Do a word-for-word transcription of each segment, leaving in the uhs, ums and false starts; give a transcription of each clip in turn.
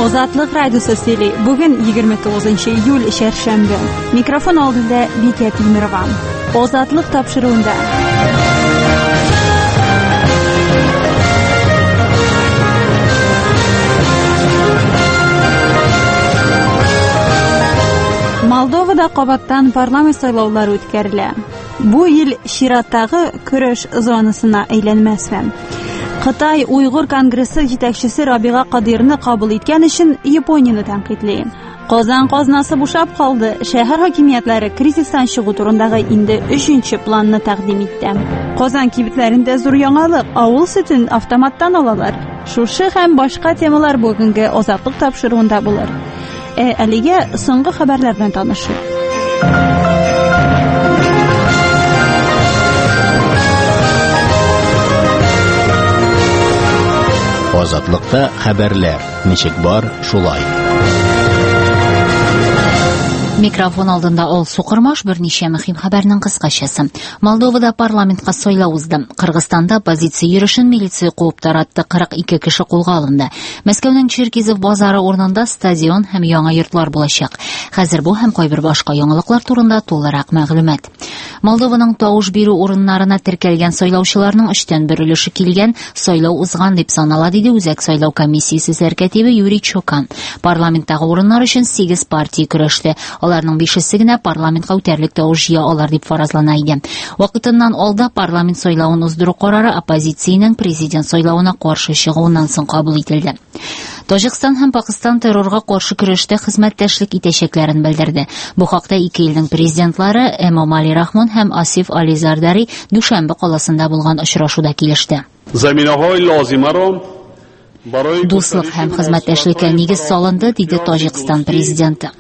Озатлык радиосы сөйли. Бүген егерме тугызынчы июль шәршәмбе. Микрофон алдында Бикә Тимирова. Озатлык тапшыруында. Молдовада кабаттан парламент сайлаулары үткәрелә. Бу ил чираттагы көрәш зонасына әйләнмәсме? Кытай Уйгыр конгрессы җитәкчесе Рабига Кадирны кабул иткән өчен Японияны тәнкыйтли. Казан казнасы бушап калды. Шәһәр хакимиятләре кризистан чыгу турындагы инде өченче планны тәкъдим итте. Казан кибетләрендә зур яңалык, авыл сөтен автоматтан алалар. Шушы һәм башка темалар бүгенге Озатлык тапшыруында булыр. Ә әлегә соңгы хәбәрләр белән танышу. Озатлыкта хәбәрләр. Ничек бар, шулай. Микрофон алдында ул Сукырмаш берничә мөһим хәбәрнең кыскачасы. Молдовада парламентка сайлау узды. Кыргызстанда оппозиция йөрешен милиция куып таратты. кырык ике кеше кулга алынды. Мәскәүнең Черкизов базары урынында стадион һәм яңа йортлар булачак. Хәзер бу һәм кайбер башка яңалыклар турында тулырак мәгълүмат. Молдованың тавыш бирү урыннарына теркәлгән сайлаучыларның өчтән бер өлеше килгән, сайлау узган дип санала, диде Үзәк сайлау комиссиясе сәркәтибе Юрий Чокан. Парламенттагы урыннар өчен сигез партия көрәште. Аларның бишесе генә парламентка үтәрлек тавыш җыя алар дип фаразлана иде. Вакытыннан алда парламент сайлавын уздыру карары оппозициянең президент сайлавына каршы чыгуыннан соң кабул ителде. Таҗикстан һәм Пакистан террорга каршы көрәштә хезмәттәшлек итәчәкләрен белдерде. Бу хакта ике илнең президентлары Эмомали Рахмон һәм Асиф Али Зардари Дүшәмбе каласында булган очрашуда килеште. Дуслык һәм хезмәттәшлеккә нигез салынды, диде Таҗикстан президенты.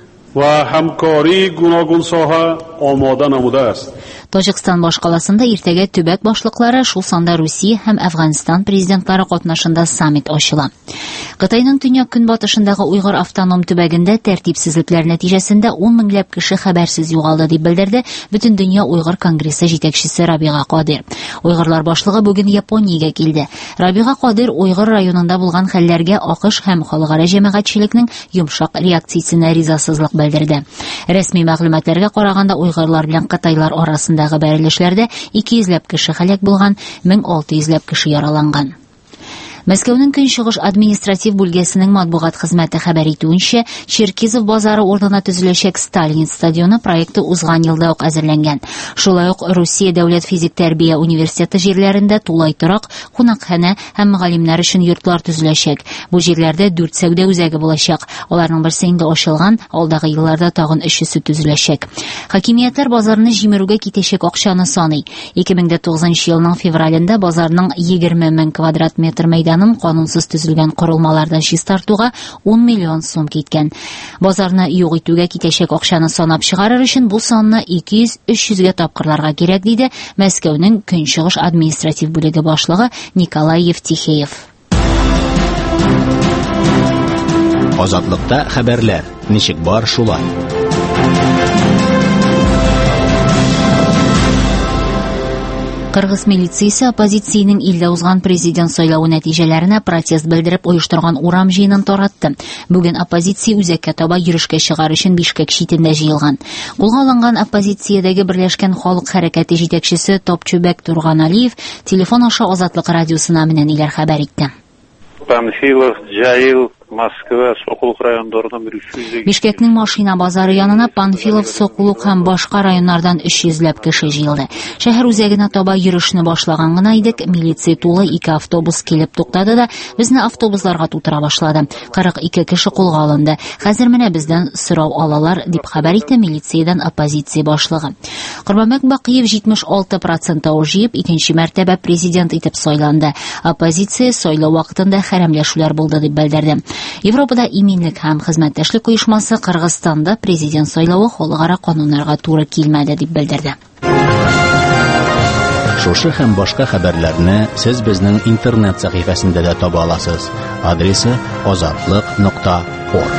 Таҗикстан башкаласында иртәгә төбәк башлыклары, шул санда Русия һәм Әфганстан президентлары катнашында саммит ачыла. Кытайның төньяк көнбатышындагы Уйгыр автоном төбәгендә тәртипсезлекләр нәтиҗәсендә ун меңләп кеше хәбәрсез югалды дип белдерде Бөтен дөнья Уйгыр конгрессы җитәкчесе Рабига Кадир. Уйгырлар башлыгы бүген Япониягә килде. Рабига Кадир Уйгыр районында булган хәлләргә АКШ һәм халыкара җәмәгатьчелекнең йомшак реакциясенә ризасызлык белдерде. Рәсми мәгълүматларга караганда Уйгырлар белән Кытайлар арасындагы бәрелешләрдә ике йөзләп кеше һәлак булган, мең алты йөзләп кеше яраланган. Мәскәүнең Көнчыгыш административ бүлгәсенең матбугат хезмәте хәбәр итүенчә, Черкизов базары урынына төзеләчәк Сталин стадионы проекты узган елда ук әзерләнгән. Шулай ук Русия дәүләт физик тәрбия университеты җирләрендә тулай торак, кунакханә һәм мөгаллимнәр өчен йортлар төзеләчәк. Бу җирләрдә дүрт сәүдә үзәге булачак. Аларның берсе инде ачылган, алдагы елларда тагын өчесе төзеләчәк. Хакимиятләр базарны җимерүгә китәчәк акчаны саный. ике мең тугызынчы елның февралендә базарның егерме мең квадрат метр мәйдан канунсыз төзелгән корылмалардан чистартуга ун миллион сум киткән. Базарны юк итүгә китәчәк акчаны санап чыгарыр өчен бу санны ике йөз - өч йөзгә тапкырларга кирәк, диде Мәскәүнең Көнчыгыш административ бүлеге башлыгы Николай Евтихеев. Озатлыкта хәбәрләр. Ничек бар, шулай. Кыргыз милициясе оппозициянең илдә узган президент сайлавы нәтиҗәләренә протест белдереп оештырган урам җыенын таратты. Бүген оппозиция үзәккә таба йөрешкә чыгар өчен Бишкек читендә җыелган. Кулга алынган оппозициядәге Берләшкән халык хәрәкәте җитәкчесе Топчубек Турганалиев телефон аша Азатлык радиосына менән иләр хәбәр итте. Панфилов, Җаил, Москва, Сокулук районнарынан Бишкекнең машина базары янына Панфилов, Сокулук һәм башка районнардан өч йөзләп кеше җыелды. Шәһәр үзәгенә таба йөрешне башлаган гына идек, милиция тулы ике автобус килеп туктады да, безне автобусларга тутыра башлады. кырык ике кеше кулга алынды. Хәзер менә бездән сорау алалар, дип хәбәр итте милициядан оппозиция башлыгы. Корбанбек Бакиев җитмеш алты процент тавыш җыеп, икенче мәртәбә президент итеп сайланды. Оппозиция сайлау вакытында хәрәмләшүләр булды дип белдерде. Европада иминлек һәм хезмәттәшлек оешмасы Кыргызстанда президент сайлавы халыкара кануннарга туры килмәде дип белдерде. Шушы һәм башка хәбәрләрне сез безнең интернет сәхифәсендә дә таба аласыз. Адресы озатлык нокта орг.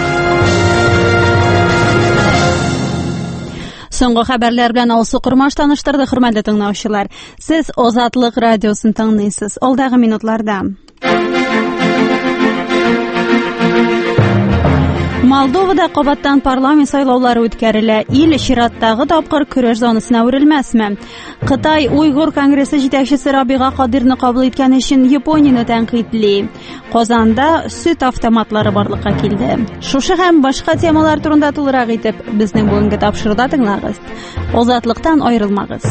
Соңгы хәбәрләр белән Алсу Курмаш таныштырды, хөрмәтле тыңлаучылар. Сез Озатлык радиосын тыңлыйсыз. Алдагы минутларда Молдовада кабаттан парламент сайлаулары үткәрелә. Ил чираттагы тапкыр көрәш зонасына үрелмәсме? Кытай Уйгыр конгрессы җитәкчесе Рабига Кадирны кабул иткән өчен Японияны тәнкыйтьли. Казанда сөт автоматлары барлыкка килде. Шушы һәм башка темалар турында тулырак итеп безнең бүгенге тапшыруда тыңлагыз. Азатлыктан аерылмагыз.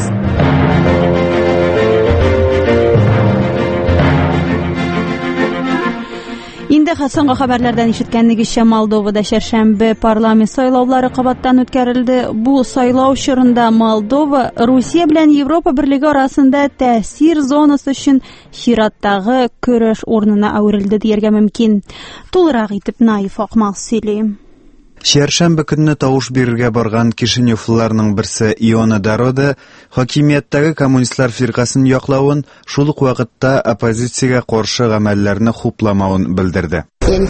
Инде соңгы хәбәрләрдән ишеткәннегезчә, Молдовада шәршәмбе парламент сайлаулары кабаттан үткәрелде. Бу сайлау чорында Молдова Русия белән Европа берлеге арасында тәэсир зонасы өчен чираттагы көрәш урынына әверелде дияргә мөмкин. Тулырак итеп Наиф Акмал сөйли. Шәршәмбе көнне тавыш бирергә барган Кишиневларның берсе Иона Дарода хакимияттәге коммунистлар фиркасын яклавын, шул ук вакытта оппозициягә каршы гамәлләрне хупламавын белдерде.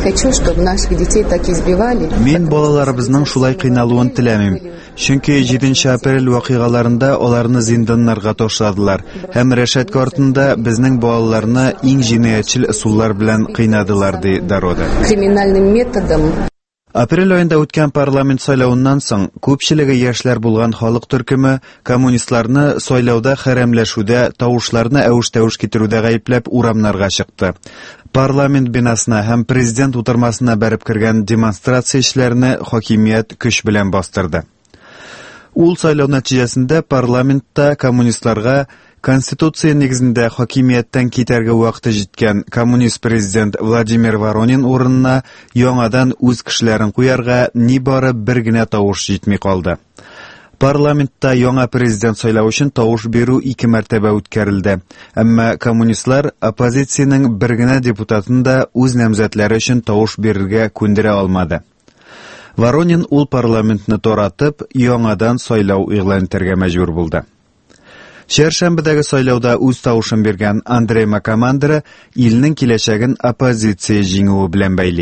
Мин балаларыбызның шулай кыйналуын теләмим. Чөнки җиденче апрель вакыйгаларында аларны зинданнарга ташладылар һәм рәшәткә артында безнең балаларны иң җинаятьчел ысуллар белән кыйнадылар, ди Дарода. Криминальным методом Апрель айында үткән парламент сайлауыннан соң күпчелеге яшьләр булган халык төркеме коммунистларны сайлауда хәрәмләшүдә, тавышларны әвеш-тәвеш китерүдә гаепләп урамнарга чыкты. Парламент бинасына һәм президент утырмасына бәреп кергән демонстрация эшләрне хакимият көч белән бастырды. Ул сайлау нәтиҗәсендә парламентта коммунистларга Конституция нигезендә хакимияттән китәргә вакыты җиткән коммунист президент Владимир Воронин урынына яңадан үз кешеләрен куярга нибары бер генә тавыш җитми калды. Парламентта яңа президент сайлау өчен тавыш бирү ике мәртәбә үткәрелде. Әмма коммунистлар оппозициянең бер генә депутатын да үз намзәтләре өчен тавыш бирергә күндерә алмады. Воронин ул парламентны таратып, яңадан сайлау игълан итәргә мәҗбүр булды. Шәршәмбедәге сайлауда үз тавышын биргән Андрей Макамандра илнең киләчәген оппозиция җиңүе белән бәйли.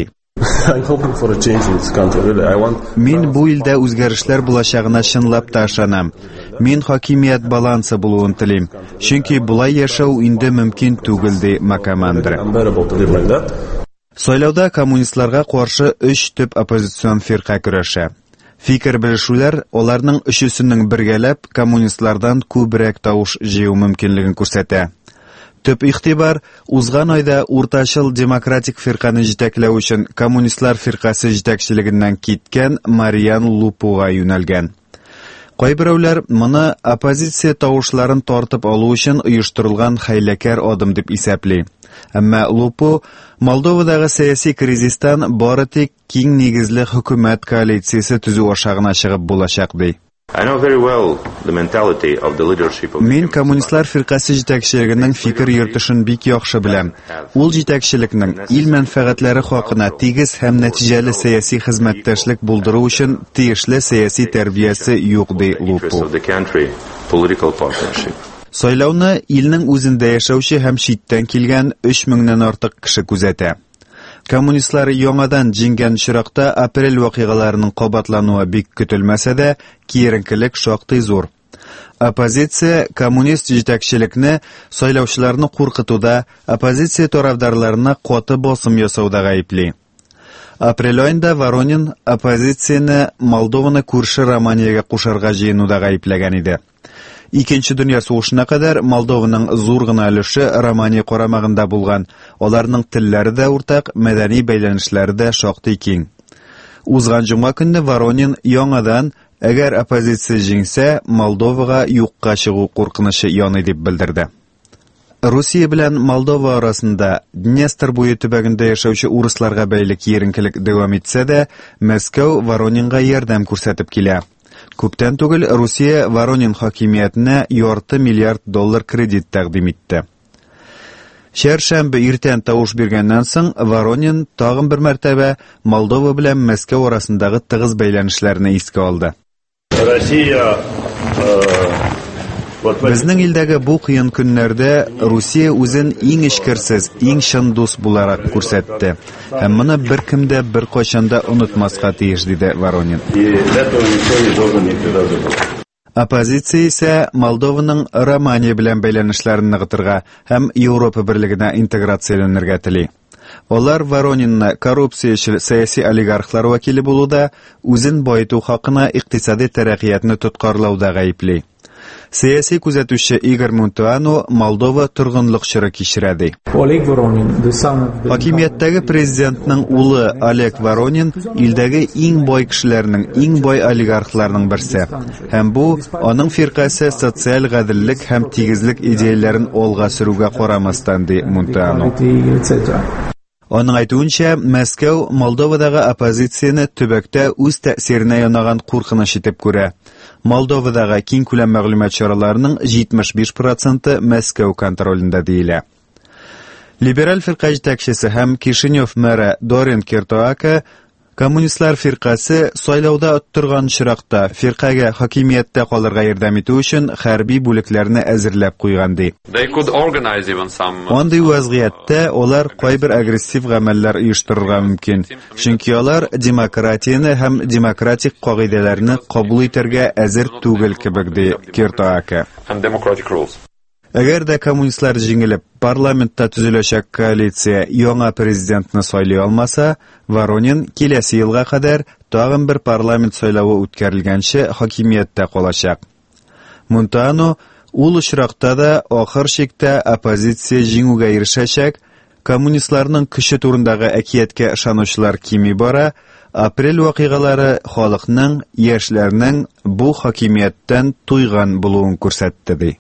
Мин бу илдә үзгәрешләр булачагына чынлап та ышанам. Мин хакимият балансы булуын телим. Чөнки булай яшәү инде мөмкин түгел, ди Макамандра. Сайлауда коммунистларга каршы өч төп оппозицион фирка көрәшә. Фикер белешүләр аларның өчесенең бергәләп коммунистлардан күбрәк тавыш җыю мөмкинлеген күрсәтә. Төп игътибар узган айда уртачыл демократик фирканы җитәкләү өчен коммунистлар фиркасы җитәкчелегеннән киткән Мариан Лупуга юнәлгән. Кайберәүләр моны оппозиция тавышларын тартып алу өчен оештырылган хәйләкәр адым дип исәпли. Әмма Лупу Молдовадагы сәяси кризистан бары тик киң нигезле хөкүмәт коалициясе төзү аша гына чыгып булачак, ди. Мин коммунистлар фиркасы җитәкчелегенең фикер йөртешен бик яхшы беләм. Ул җитәкчелекнең ил мәнфәгатьләре хакына тигез һәм нәтиҗәле сәяси хезмәттәшлек булдыру өчен тиешле сәяси тәрбиясе юк, ди Лупу. Сайлауны илнең үзендә яшәүче һәм читтән килгән өч меңнән артык кеше күзәтә. Коммунистлар яңадан җиңгән чиракта апрель вакыйгаларының кабатлануы бик көтелмәсә дә, киеренкелек шактый зур. Оппозиция коммунист җитәкчелекне сайлаучыларны куркытуда, оппозиция тарафдарларына каты басым ясауда гаепли. Апрель айында Воронин оппозицияне Молдованы күрше Романиягә кушарга җыенуда гаепләгән иде. Икенче дөнья сугышына кадәр Молдованың зур гына өлеше Романия карамагында булган. Аларның телләре дә уртак, мәдәни бәйләнешләре дә шактый киң. Узган җомга көнне Воронин яңадан, әгәр оппозиция җиңсә, Молдовага юкка чыгу куркынышы яный дип белдерде. Русия белән Молдова арасында Днестр буе төбәгендә яшәүче урысларга бәйле киеренкелек дәвам итсә дә, Мәскәү Воронинга ярдәм күрсәтеп килә. Күптән түгел Русия Воронин хакимиятенә ярты миллиард доллар кредит тәкъдим итте. Шәршәмбе иртән тавыш биргәннән соң Воронин тагын бер мәртәбә Молдова белән Мәскәү арасындагы тыгыз бәйләнешләрне искә алды. Россия Безнең илдәге бу кыен көннәрдә Русия үзен иң эчкерсез, иң чын дус буларак күрсәтте. Һәм моны беркем дә беркайчан да онытмаска тиеш, диде Воронин. Оппозиция исә Молдованың Романия белән бәйләнешләрен ныгытырга һәм Европа берлегенә интеграцияләнергә тели. Олар Воронинны коррупциячил сәяси олигархлар вәкиле булуда, үзен байыту хакына икътисади тәрәккыятны тоткарлауда гаепли. Сәяси күзәтүче Игорь Мунтуано Молдова торгынлык чоры кичерде. Хакимияттәге президентның улы Олег Воронин илдәге иң бай кешеләрнең, иң бай олигархларның берсе. Һәм бу аның фиркасы социаль гаделлек һәм тигезлек идеяләрен алга сөрүгә карамастан ди Мунтуано. Аның әйтүенчә, Мәскәү Молдовадагы оппозицияне төбәктә үз тәэсиренә янаган куркыныч итеп күрә. Молдовадагы киң күләм мәгълүмат чараларының җитмеш биш проценты Мәскәү контролендә диелә. Либераль фирка җитәкчесе һәм Кишинев мэры Дорин Киртоака коммунистлар фиркасы сайлауда оттырган чиракта фиркага хакимияттә калырга ярдәм итү өчен хәрби бүлекләрне әзерләп куйган ди. Андый вазгыятьтә олар кайбер агрессив гамәлләр оештырырга мөмкин, чөнки алар демократияне һәм демократик кагыйдәләрне кабул итәргә әзер түгел кебек ди Киртоака. Әгәр дә коммунистлар җиңелеп, парламентта төзеләчәк коалиция яңа президентны сайлый алмаса, Воронин киләсе елга кадәр тагын бер парламент сайлавы үткәрелгәнче хакимияттә калачак. Мунтуано ул очракта да ахыр чиктә оппозиция җиңүгә ирешәчәк, коммунистларның көче турындагы әкияткә ышанучылар кими бара, апрель вакыйгалары халыкның, яшьләрнең бу хакимияттән туйган булуын күрсәтте ди.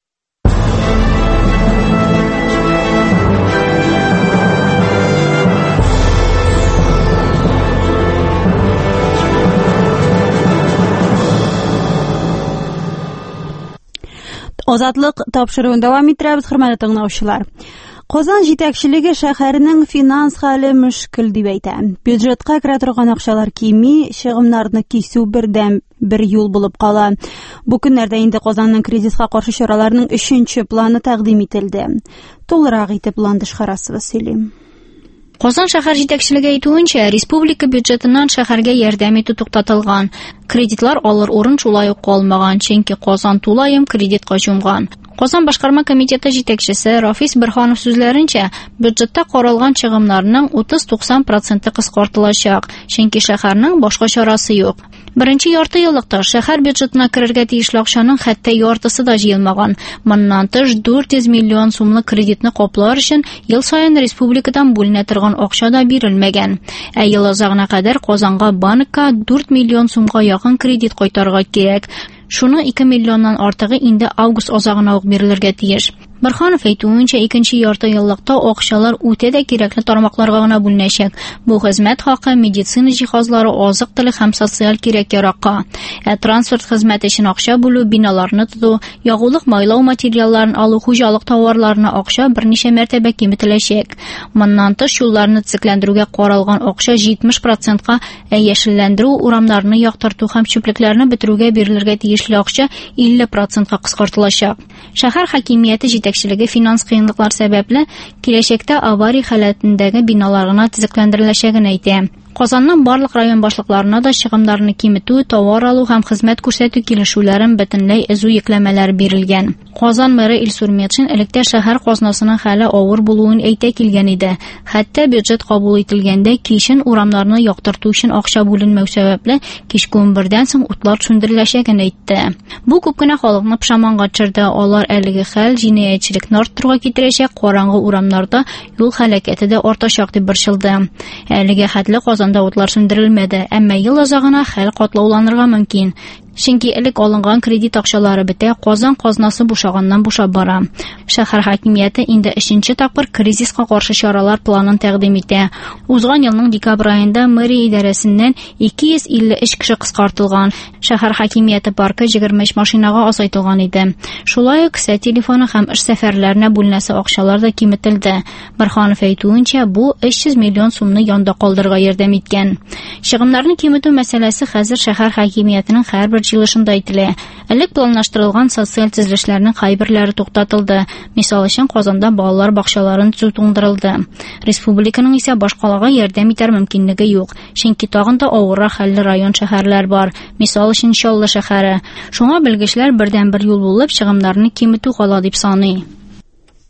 Азатлык тапшыруын дәвам иттерәбез, хөрмәтле тыңлаучылар. Казан җитәкчелеге шәһәрнең финанс хәле мөшкел дип әйтә. Бюджетка керә торган акчалар кими, чыгымнарны кисү бердәм бер юл булып кала. Бу көннәрдә инде Казанның кризиска каршы чараларының өченче планы тәкъдим ителде. Тулырак итеп планды шығарасыз, сөйлим. Казан шәһәр җитәкчелеге әйтүенчә, республика бюджетыннан шәһәргә ярдәм итү туктатылган. Кредитлар алыр урын шулай ук калмаган, чөнки Казан тулаем кредитка җумган. Казан башкарма комитеты җитәкчесе Рафис Бирханов сүзләренчә, бюджетта каралган чыгымнарның утыз-туксан проценты кыскартылачак, чөнки шәһәрнең башка чарасы юк. Беренче ярты еллыкта шәһәр бюджетына керергә тиешле акчаның хәтта яртысы да җыелмаган. Моннан тыш дүрт йөз миллион сумлык кредитны каплар өчен ел саен республикадан бүленә торган акча да бирелмәгән. Ә ел азагына кадәр Казанга банкка дүрт миллион сумга якын кредит кайтарырга кирәк. Шуны ике миллионнан артыгы инде август азагына ук бирелергә тиеш. Бирханов әйтүенчә, икенче ярты еллыкта акчалар үтә дә кирәкле тармакларга гына бүленәчәк. Бу хезмәт хакы, медицина җиһазлары, азык-төлек һәм социаль кирәк-яракка. Ә транспорт хезмәте өчен акча бүлү, биналарны тоту, ягулык майлау материалларын алу, хуҗалык товарларына акча берничә мәртәбә киметеләчәк. Моннан тыш юлларны төзекләндерүгә каралган акча җитмеш процентка, ә яшелләндерү, урамнарны яктырту һәм чүплекләрне бетерүгә бирелергә тиешле акча илле процентка кыскартылачак. Шәһәр хакимияте җитәкчелеге финанс кыенлыклар сәбәпле киләчәктә авария халәтендәге биналарына төзекләндереләчәген әйтә. Казанның барлык район башлыкларына да чыгымнарны киметү, товар алу һәм хезмәт күрсәтү килешүләрен бөтенләй өзү йөкләмәләр бирелгән. Казан мэры Илсур Метшин электә шәһәр казнасының хәле авыр булуын әйтә килгән иде. Хәтта бюджет кабул ителгәндә кичен урамнарны яктырту өчен акча бүленмәү сәбәпле кичке унбердән соң утлар сүндереләчәген әйтте. Бу күп кенә халыкны пошаманга төшерде. Алар әлеге хәл җинаятьчелекне арттыруга китерәчәк, караңгы урамнарда юл һәлакәте дә артачак дип борчылды. Әлеге хәтле Казанда утлар сүндерелмәде, әмма ел азагына хәл катлауланырга мөмкин. Чөнки элек алынган кредит акчалары бетә, Казан казнасы бушаганнан бушап бара. Шәһәр хакимияте инде өченче тапкыр кризиска каршы чаралар планын тәкъдим итә. Узган елның декабрь аенда мэрия идарәсеннән ике йөз илле өч кеше кыскартылган. Шәһәр хакимияте паркы егерме өч машинага азайтылган иде. Шулай ук кесә телефоны һәм эш сәфәрләренә бүленәсе акчалар да киметелде. Бирханов әйтүенчә, бу өч йөз миллион сумны янда калдырырга ярдәм иткән. Чыгымнарны киметү мәсьәләсе хәзер шәһәр хакимиятенең һәрбер җыелышында әйтелә. Элек планлаштырылган социаль төзелешләрнең кайберләре туктатылды. Мисал өчен Казанда балалар бакчаларын төзү туңдырылды. Республиканың исә башкаларга ярдәм итәр мөмкинлеге юк. Чөнки тагын да авыррак хәлле район шәһәрләр бар. Мисал өчен Чаллы шәһәре. Шуңа белгечләр бердән бер юл булып чыгымнарны киметү кала дип саный.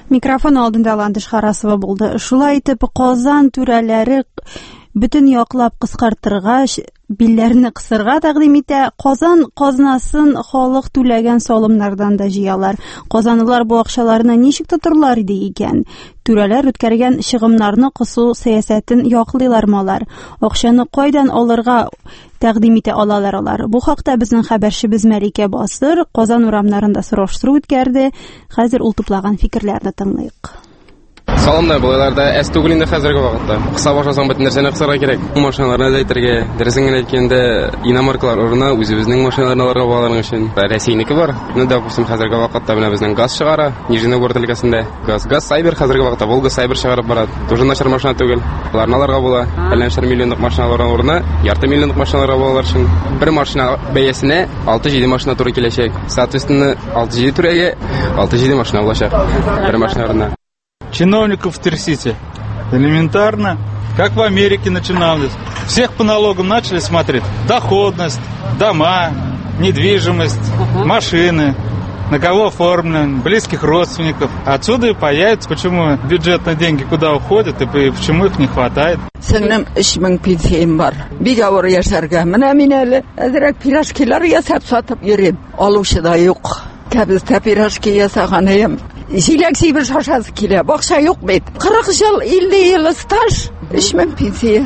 Микрофон алдында Ландыш Харасова булды. Шулай итеп, Казан түрәләре бөтен яклап кыскартырга, билләрне кысырга тәкъдим итә. Казан казнасын халык түләгән салымнардан да җыялар. Казанлылар бу акчаларны ничек тотырлар иде икән? Түрәләр үткәргән чыгымнарны кысу сәясәтен яклыйлармы алар? Акчаны кайдан алырга тәкъдим итә алалар алар? Бу хакта безнең хәбәрчебез Мәликә Басыр Казан урамнарында сораштыру үткәрде. Хәзер ул туплаган фикерләрне тыңлыйк. Салымда булайларда әс түгел инде хәзерге вакытта. Кыса башласаң бөтен нәрсәне кысарга кирәк. Машиналарны әйтергә, дөресен генә әйткәндә, иномаркалар урынына үзебезнең машиналарны алырга булганлыгы өчен Россиянеке бар. Ну, допустим, хәзерге вакытта менә безнең газ чыгара, Нижнегород өлкәсендә. Газ, газ Сайбер хәзерге вакытта Волга Сайбер чыгарып бара. Тоже начар машина түгел. Аларны алырга була. Әлләшәр миллионлык машиналар урынына ярты миллионлык машиналар алалар өчен. Бер машина бәясенә алты-җиде машина туры киләчәк. Соответственно, алты-җиде түрәгә алты-җиде машина булачак. Бер машиналарына. Чиновников трясите. Элементарно. Как в Америке начиналось. Всех по налогам начали смотреть. Доходность, дома, недвижимость, машины, на кого оформлен, близких родственников. Отсюда и появится, почему бюджетные деньги куда уходят и почему их не хватает. Сеңнем өч мең пенсиям бар. Бик авыр яшәргә. Менә мин әле әзрәк пирожкилар ясап сатып йөрим. Алучы да юк. Кәбестә пирожки ясаганым. Җиләк сибер шашасы килә. Бакча юк бит. кырык ел, илле ел стаж, өч мең пенсия.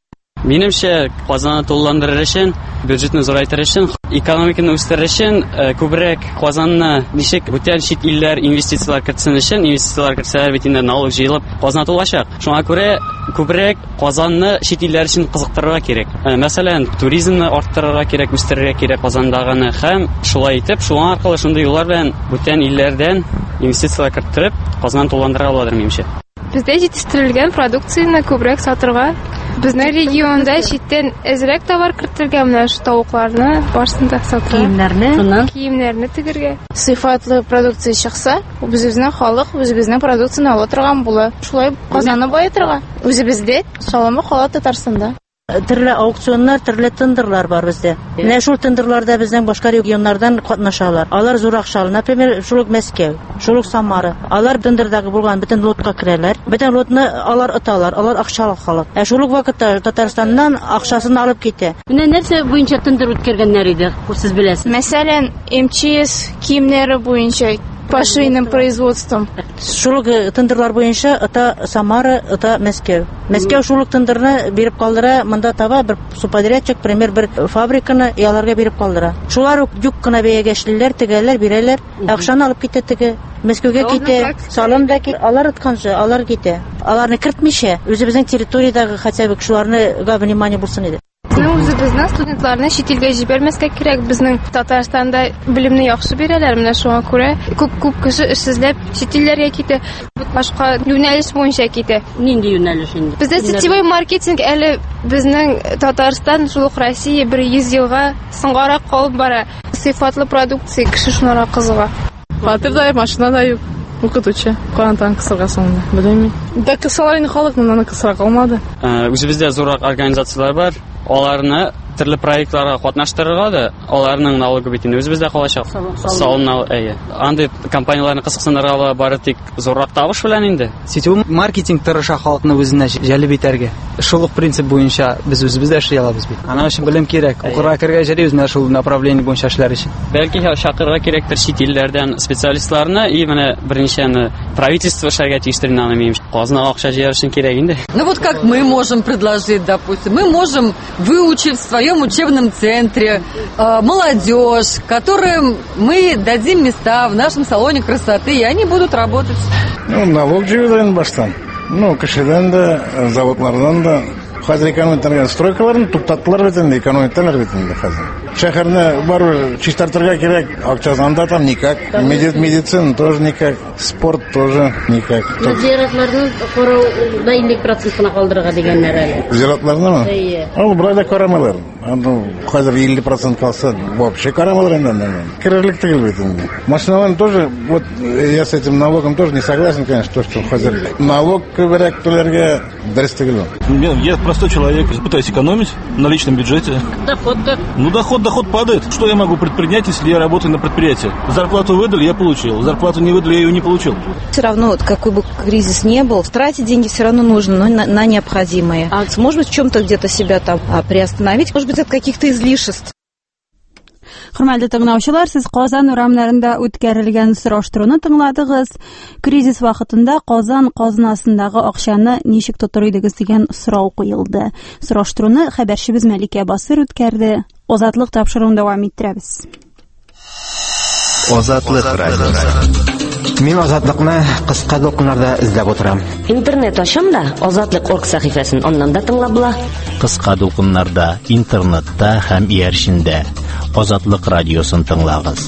Минемчә, Казанны тулыландырыр өчен, бюджетны зурайтыр өчен, экономиканы үстерер өчен, күбрәк Казанны ничек бүтән чит илләр инвестициялар кертсен өчен, инвестициялар кертсәләр бит инде налог җыелып, Казан тулачак. Шуңа күрә күбрәк Казанны чит илләр өчен кызыктырырга кирәк. Мәсәлән, туризмны арттырырга кирәк, үстерергә кирәк Казандагыны һәм шулай итеп, шуңа аркылы шундый юллар белән бүтән илләрдән инвестициялар кертеп, Казанны тулыландырырга буладыр минемчә. Бездә җитештерелгән продукцияне күбрәк сатырга, безнең регионда читтән әзрәк товар кертергә, менә шу тавыкларны барсында сатырга, киемнәрне, киемнәрне тегергә. Сыйфатлы продукция чыкса, безнең халык үзебезнең продукцияне ала торган була. Шулай Казанны баетырга. Үзебездә салымы кала Татарстанда. Төрле аукционнар, төрле тендерлар бар бездә. Менә шул тендерларда безнең башка регионнардан катнашалар. Алар зур акчалы, например, шул Мәскәү, шул Самара. Алар тендердагы булган бөтен лотка керәләр. Бөтен лотны алар оталар, алар акчалы халык. Ә шул вакытта Татарстаннан акчасын алып китә. Менә нәрсә буенча тендер үткәргәннәр иде, сез беләсез. Мәсәлән, эм че эс киемнәре буенча пошейным производством. Шул тендерлар буенча ата Самара, ата Мәскәү. Мәскәү шул тендерны биреп калдыра, монда таба бер субподрядчик, пример бер фабриканы яларга биреп калдыра. Шулар юк кына бәягә эшлиләр, тегәләр, бирәләр, акчаны алып китә теге. Мәскәүгә китә, салым да китә, алар атканчы, алар китә. Аларны кертмичә, үзебезнең территориядагы хотя бы шуларны га внимание булсын иде. Үзебезнең студентларны чит илгә җибәрмәскә кирәк. Безнең Татарстанда белемне яхшы бирәләр, менә шуңа күрә күп-күп кеше эшсезләп чит илләргә китә. Башка юнәлеш буенча китә. Нинди юнәлеш инде? Бездә сетевой маркетинг әле безнең Татарстан, шул ук Россия бер йөз елга соңгарак калып бара. Сыйфатлы продукция кеше шунара кызыга. Фатир да, машина да юк. Укытучы. Куантан кысырга соңында. Белмим. Да кысалар инде халык моннан кысыра калмады. Үзебездә зуррак организациялар бар. Аларны төрле проектларга катнаштырырга да, аларның налогы бит инде үзебездә калачак. Салымнар, әйе. Андый компанияларны кысыксынырга бары тик зуррак табыш белән инде. Сетевой маркетинг тырыша халыкны үзенә җәлеп итәргә. Шул ук принцип буенча без үзебездә эшли алабыз бит. Ана өчен белем кирәк. Укырга кергә җәри үзенә шул направление буенча эшләр өчен. Бәлки шакырга кирәктер чит илләрдән специалистларны, и менә беренчәне правительство эшләргә тиештер инде. Казна акча җыяр өчен кирәк инде. Ну вот как мы можем предложить, допустим, мы можем выучить в своем учебном центре э, молодежь, которым мы дадим места в нашем салоне красоты, и они будут работать. Ну, налог җыюдан баштан. Ну, кешедән дә, заводлардан да. Хәзер экономияләргә стройкаларын туктаттылар бит инде, экономияләр бит инде хәзер. Шәһәрне бару чистартырга кирәк, акчасында там никак, медицина тоже никак, спорт тоже никак. Зиратларны кору да илле процентына калдырырга дигәннәр әле. Зиратларны? Әйе. Ул брайда карамалар. Аны хәзер илле процент калса, вообще карамалар инде. Кирәклек түгел бит инде. Машиналарны тоже, вот я с этим налогом тоже не согласен, конечно, то, что хәзер налог күбрәк түләргә дөрес түгел. Я простой человек, пытаюсь экономить на личном бюджете. Доход как? Ну, доход доход падает. Что я могу предпринять, если я работаю на предприятии? Зарплату выдали, я получил. Зарплату не выдали, я ее не получил. Все равно, вот, какой бы кризис ни был, тратить деньги все равно нужно, но на, на необходимые. А может быть, в чем-то где-то себя там а, приостановить, может быть, от каких-то излишеств. Хөрмәтле тыңлаучылар, сез Казан урамнарында үткәрелгән сораштыруны тыңладыгыз. Кризис вакытында Казан казнасындагы акчаны ничек тотыр идегез дигән сорау куелды. Сораштыруны хәбәрчебез Мәликә Басыр үткәрде. Азатлык тапшыруын дәвам иттерәбез. Азатлык радиосы. Мин азатлыкны кыска докумнарда эзләп утырам. Интернет ачам да азатлык орг сәхифәсен аннан да тыңлап була. Кыска докумнарда, интернетта һәм ияршиндә Азатлык радиосын тыңлагыз.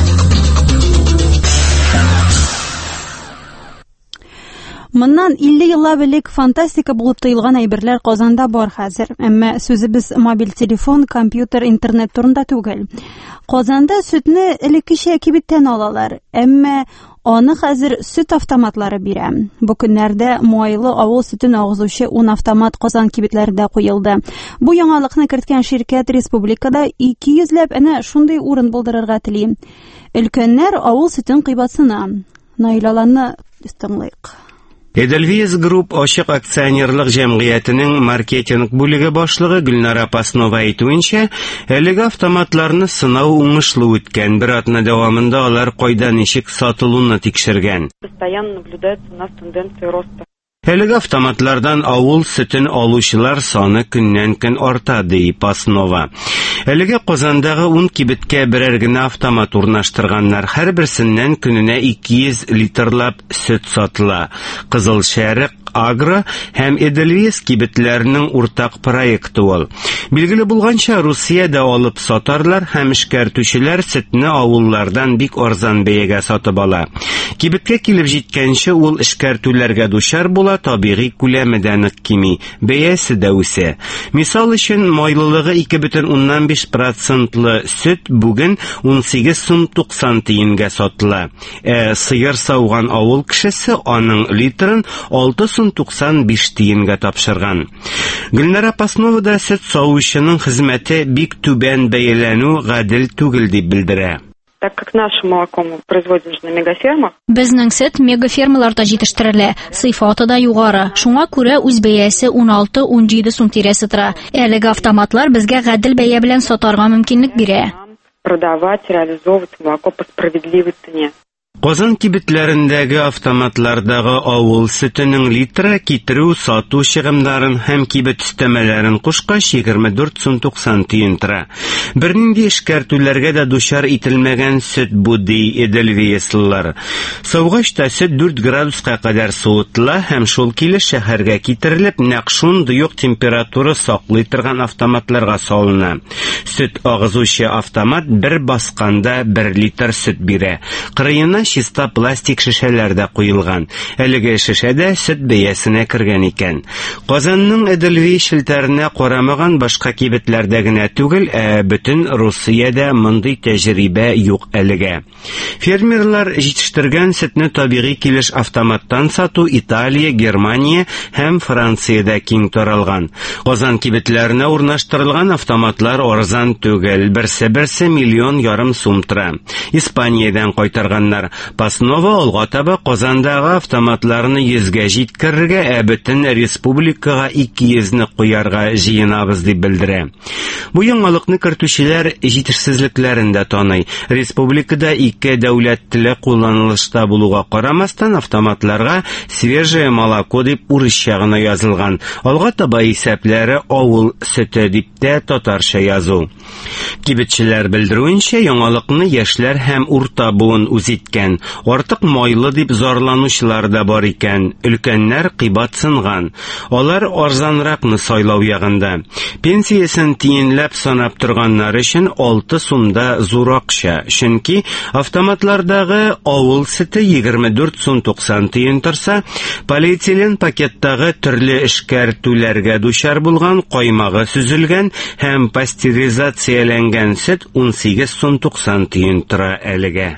Моннан илле еллар элек фантастика булып тоелган әйберләр Казанда бар хәзер. Әмма сүзебез мобиль телефон, компьютер, интернет турында түгел. Казанда сөтне элеккечә кибеттән алалар, әмма аны хәзер сөт автоматлары бирә. Бу көннәрдә майлы авыл сөтен агызучы ун автомат Казан кибетләрендә куелды. Бу яңалыкны керткән ширкәт республикада ике йөзләп әнә шундый урын булдырырга тели. Өлкәннәр авыл сөтен кыйбатсына. Наилаларны тыңлыйк. Edelweiss Group ачык акционерлык җәмгыятенең маркетинг бүлеге башлыгы Гөлнара Паснова әйтүенчә, әлеге автоматларны сынау уңышлы үткән. Бер атна дәвамында алар кайда ничек сатылуны тикшергән. Постоянно наблюдается у нас тенденция роста. Әлеге автоматлардан авыл сөтен алучылар саны көннән-көн арта, ди Паснова. Әлеге Казандагы ун кибеткә берәр генә автомат урнаштырганнар. Һәрберсеннән көненә ике йөз литрлап сөт сатыла. Кызыл Шәрык Агро һәм Edelweiss кибетләренең уртак проекты ул. Билгеле булганча, Русиядә алып сатарлар һәм эшкәртүчеләр сөтне авыллардан бик арзан бәягә сатып ала. Кибеткә килеп җиткәнче ул эшкәртүләргә дучар була, табигый күләмедә нык кими, бәясе дә үсә. Мисал өчен, майлылыгы ике бөтен уннан биш процентлы сөт бүген ун сигез сум туксан тиенгә сатыла. Ә сыер сауган авыл кешесе аның литрын алты сум туксан биш тиенгә тапшырган. Гөлнара Паснова да сөт саучының хезмәте бик түбән бәяләнү гадел түгел дип белдерә. Так как наше молоко мы производим на мегафермах. Безнең сөт мегафермаларда җитештерелә, сыйфаты да югары. Шуңа күрә үз бәясе ун алты - ун җиде сум тирәсе тора. Әлеге автоматлар безгә гадел бәя белән сатарга мөмкинлек бирә. Продавать, реализовывать молоко по справедливой цене. Казан кибетләрендәге автоматлардагы авыл сөтенең литры китерү, сату чыгымнарын һәм кибет өстәмәләрен кушкач егерме дүрт сум туксан тиен тора. Бернинди эшкәртүләргә дә дучар ителмәгән сөт бу, ди Edelweisслар. Саугач та сөт дүрт градуска кадәр суытыла һәм шул килеш шәһәргә китерелеп, нәкъ шундый ук температура саклый торган автоматларга салына. Сөт агызучы автомат бер басканда бер литр сөт бирә. Кырыена чиста пластик шешәләрдә куелган. Әлеге шешәдә сөт бәясенә кергән икән. Казанның Edelweiss шелтәренә карамаган башка кибетләрдә генә түгел, ә бөтен Русиядә мондый тәҗрибә юк әлегә. Фермерлар җитештергән сөтне табигый килеш автоматтан сату Италия, Германия һәм Франциядә киң таралган. Казан кибетләренә урнаштырылган автоматлар арзан түгел, берсе-берсе миллион ярым сум тора. Испаниядән кайтарганнар. Паснова алга таба Казандагы автоматларны йөзгә җиткерергә, ә бөтен республикага ике йөзне куярга җыенабыз дип белдерә. Бу яңалыкны кертүчеләр җитешсезлекләрен дә таный. Республикада ике дәүләт теле кулланылышта булуга карамастан автоматларга свежее молоко дип урысча гына язылган. Алга таба исәпләре авыл сөте дип тә татарча язу. Кибетчеләр белдерүенчә, яңалыкны яшьләр һәм урта буын үз иткән. Артык майлы дип зарланучылар да бар икән. Өлкәннәр кыйбатсынган. Алар арзанракны сайлау ягында. Пенсиясын тиенләп санап торганнар өчен алты сумда зур акча. Чөнки автоматлардагы авыл сөте егерме дүрт сум туксан тиен торса, полиэтилен пакеттагы төрле эшкәртүләргә дучар булган, каймагы сүзелгән һәм пастеризацияләнгән сөт ун сигез сум туксан тиен тора әлегә.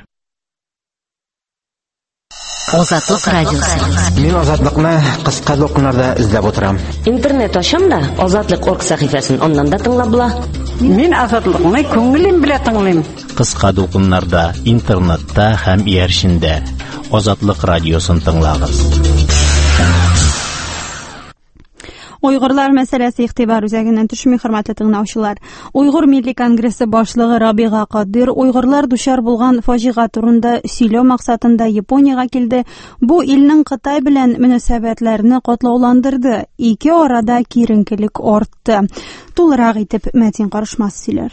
Азатлык радиосы. Мин азатлыкны кыска докумнарда эзләп утырам. Интернет ачам да азатлык орг сәхифәсен аннан да тыңлап була. Мин азатлыкны күңелем белән тыңлыйм. Кыска дулкыннарда, интернетта һәм ияршиндә Азатлык радиосын тыңлагыз. Уйгырлар мәсьәләсе игътибар үзәгеннән төшми, хөрмәтле тыңлаучылар. Уйгыр Милли конгрессы башлыгы Рабига Кадир уйгырлар дучар булган фаҗига турында сөйләү максатында Япониягә килде. Бу илнең Кытай белән мөнәсәбәтләрне катлауландырды. Ике арада киеренкелек артты. Тулырак итеп Мәтин Карышмас сөйләр.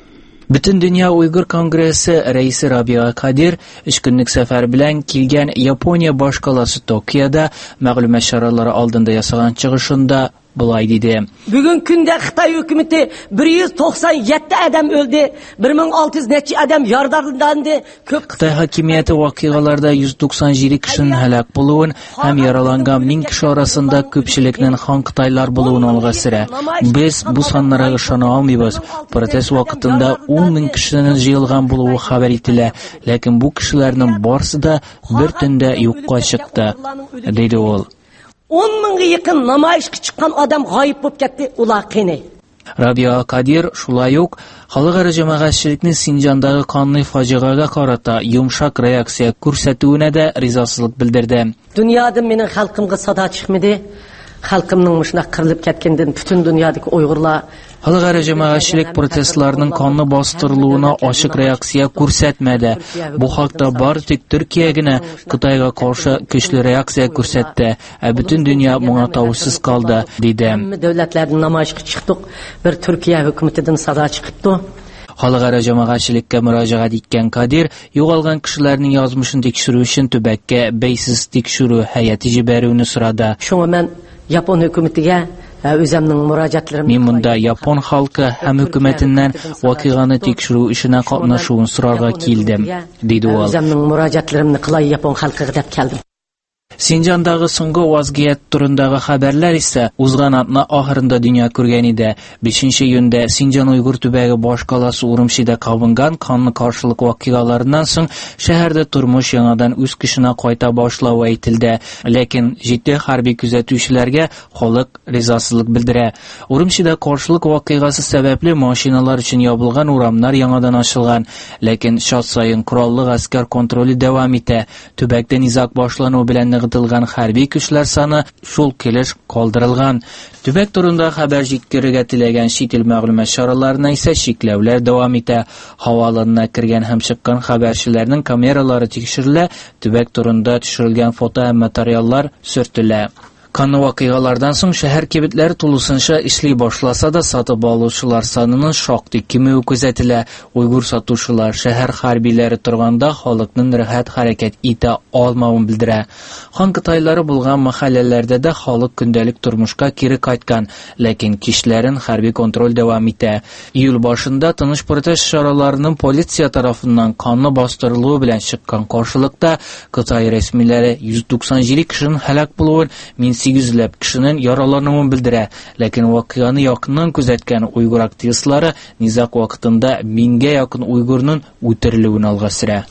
Бүтән дөнья уйгыр конгрессы рәисе Рабига Кадир өч көнлек сәфәр белән килгән Япония башкаласы Токиода мәгълүмат чаралары алдында ясаган чыгышында булай диде. Бүген көндә Хытай хөкүмәте бер йөз туксан җиде адам өлде, бер мең алты йөз нәчә адам яраланды. Хытай хакимияте вакыйгаларда йөз туксан җиде кешенең һәлак булуын һәм яраланган мең кеше арасында күпчелекнең хан кытайлар булуын алга сөрә. Без бу саннарга ышана алмыйбыз. Протест вакытында ун мең кешенең җыелган булуы хәбәр ителә, ләкин бу кешеләрнең барысы да бер төндә юкка чыкты, диде ул. он мыңга якын намаишка чыккан адам гайып булып кетти, улар кыйный. Рабига Кадир шулай ук халыкара җәмәгатьчелекнең Синҗандагы канлы фаҗигага карата йомшак реакция күрсәтүенә дә ризасызлык белдерде. Дөньяда минең халкымга сада чыкмады. Халкымның мышна кырылып кеткәндән бүтән дөньядагы уйгырлар халыкара җәмәгатьчелек протестларының канлы бастырылуына ачык реакция күрсәтмәде. Бу хакта бары тик Төркия генә Кытайга каршы көчле реакция күрсәтте, ә бүтән дөнья моңа тавышсыз калды, диде. Дәүләтләрнең намаишка чыктык, бер Төркия хөкүмәтеннән сада чыкты. Халыкара җәмәгатьчелеккә мөрәҗәгать иткән Кадир югалган кешеләрнең язмышын тикшерү өчен төбәккә бәйсез тикшерү һәйәте җибәрүне сорады. Шуңа мен Япон хөкүмәтегә үземнең мөрәҗәтләрем. Мин монда Япон халкы һәм хөкүмәтеннән вакыйганы тикшерү эшенә катнашуын сорарга килдем, диде ул. Үземнең мөрәҗәтләремне кылай Япон халкыга дип келдем. Синҗандагы соңгы вазгыять турындагы хәбәрләр исә узган атна ахырында дөнья күргән иде. бишенче июньдә Синҗан уйгыр төбәге башкаласы Урумчида кабынган канлы каршылык вакыйгаларыннан соң шәһәрдә тормыш яңадан үз көченә кайта башлавы әйтелде. Ләкин җитди хәрби күзәтүчеләргә халык ризасызлык белдерә. Урумчида каршылык вакыйгасы сәбәпле машиналар өчен ябылган урамнар яңадан ачылган. Ләкин чат саен кораллы гаскәр контроле дәвам итә. Төбәктә низак башлану белән нигътылган хәрби көчләр саны шул килеш калдырылган. Төбәк турында хәбәр җиткерергә теләгән чит ил мәгълүмат чараларына исә чикләүләр дәвам итә. Һаваланына кергән һәм чыккан хәбәрчеләрнең камералары тикшерелә, төбәк турында төшерелгән фото һәм материаллар сөртелә. Канлы вакыйгалардан соң шәһәр кибетләре тулысынча эшли башласа да сатып алучылар санының шактый кимүе күзәтелә. Уйгыр сатучылар шәһәр хәрбиләре торганда халыкның рәхәт хәрәкәт итә алмавын белдерә. Хан кытайлары булган мәхәлләләрдә дә халык көндәлек тормышка кире кайткан, ләкин кишләрен хәрби контроль дәвам итә. Июль башында тыныч протест чараларының полиция тарафыннан канлы бастырылуы белән чыккан каршылыкта Кытай рәсмиләре йөз туксан җиде кешенең һәлак булуын, сигез йөз кешенең яралануын белдерә, ләкин вакыйганы якыннан күзәткән уйгыр активистлары низак вакытында меңгә якын уйгырның үтерелүен алга сөрә.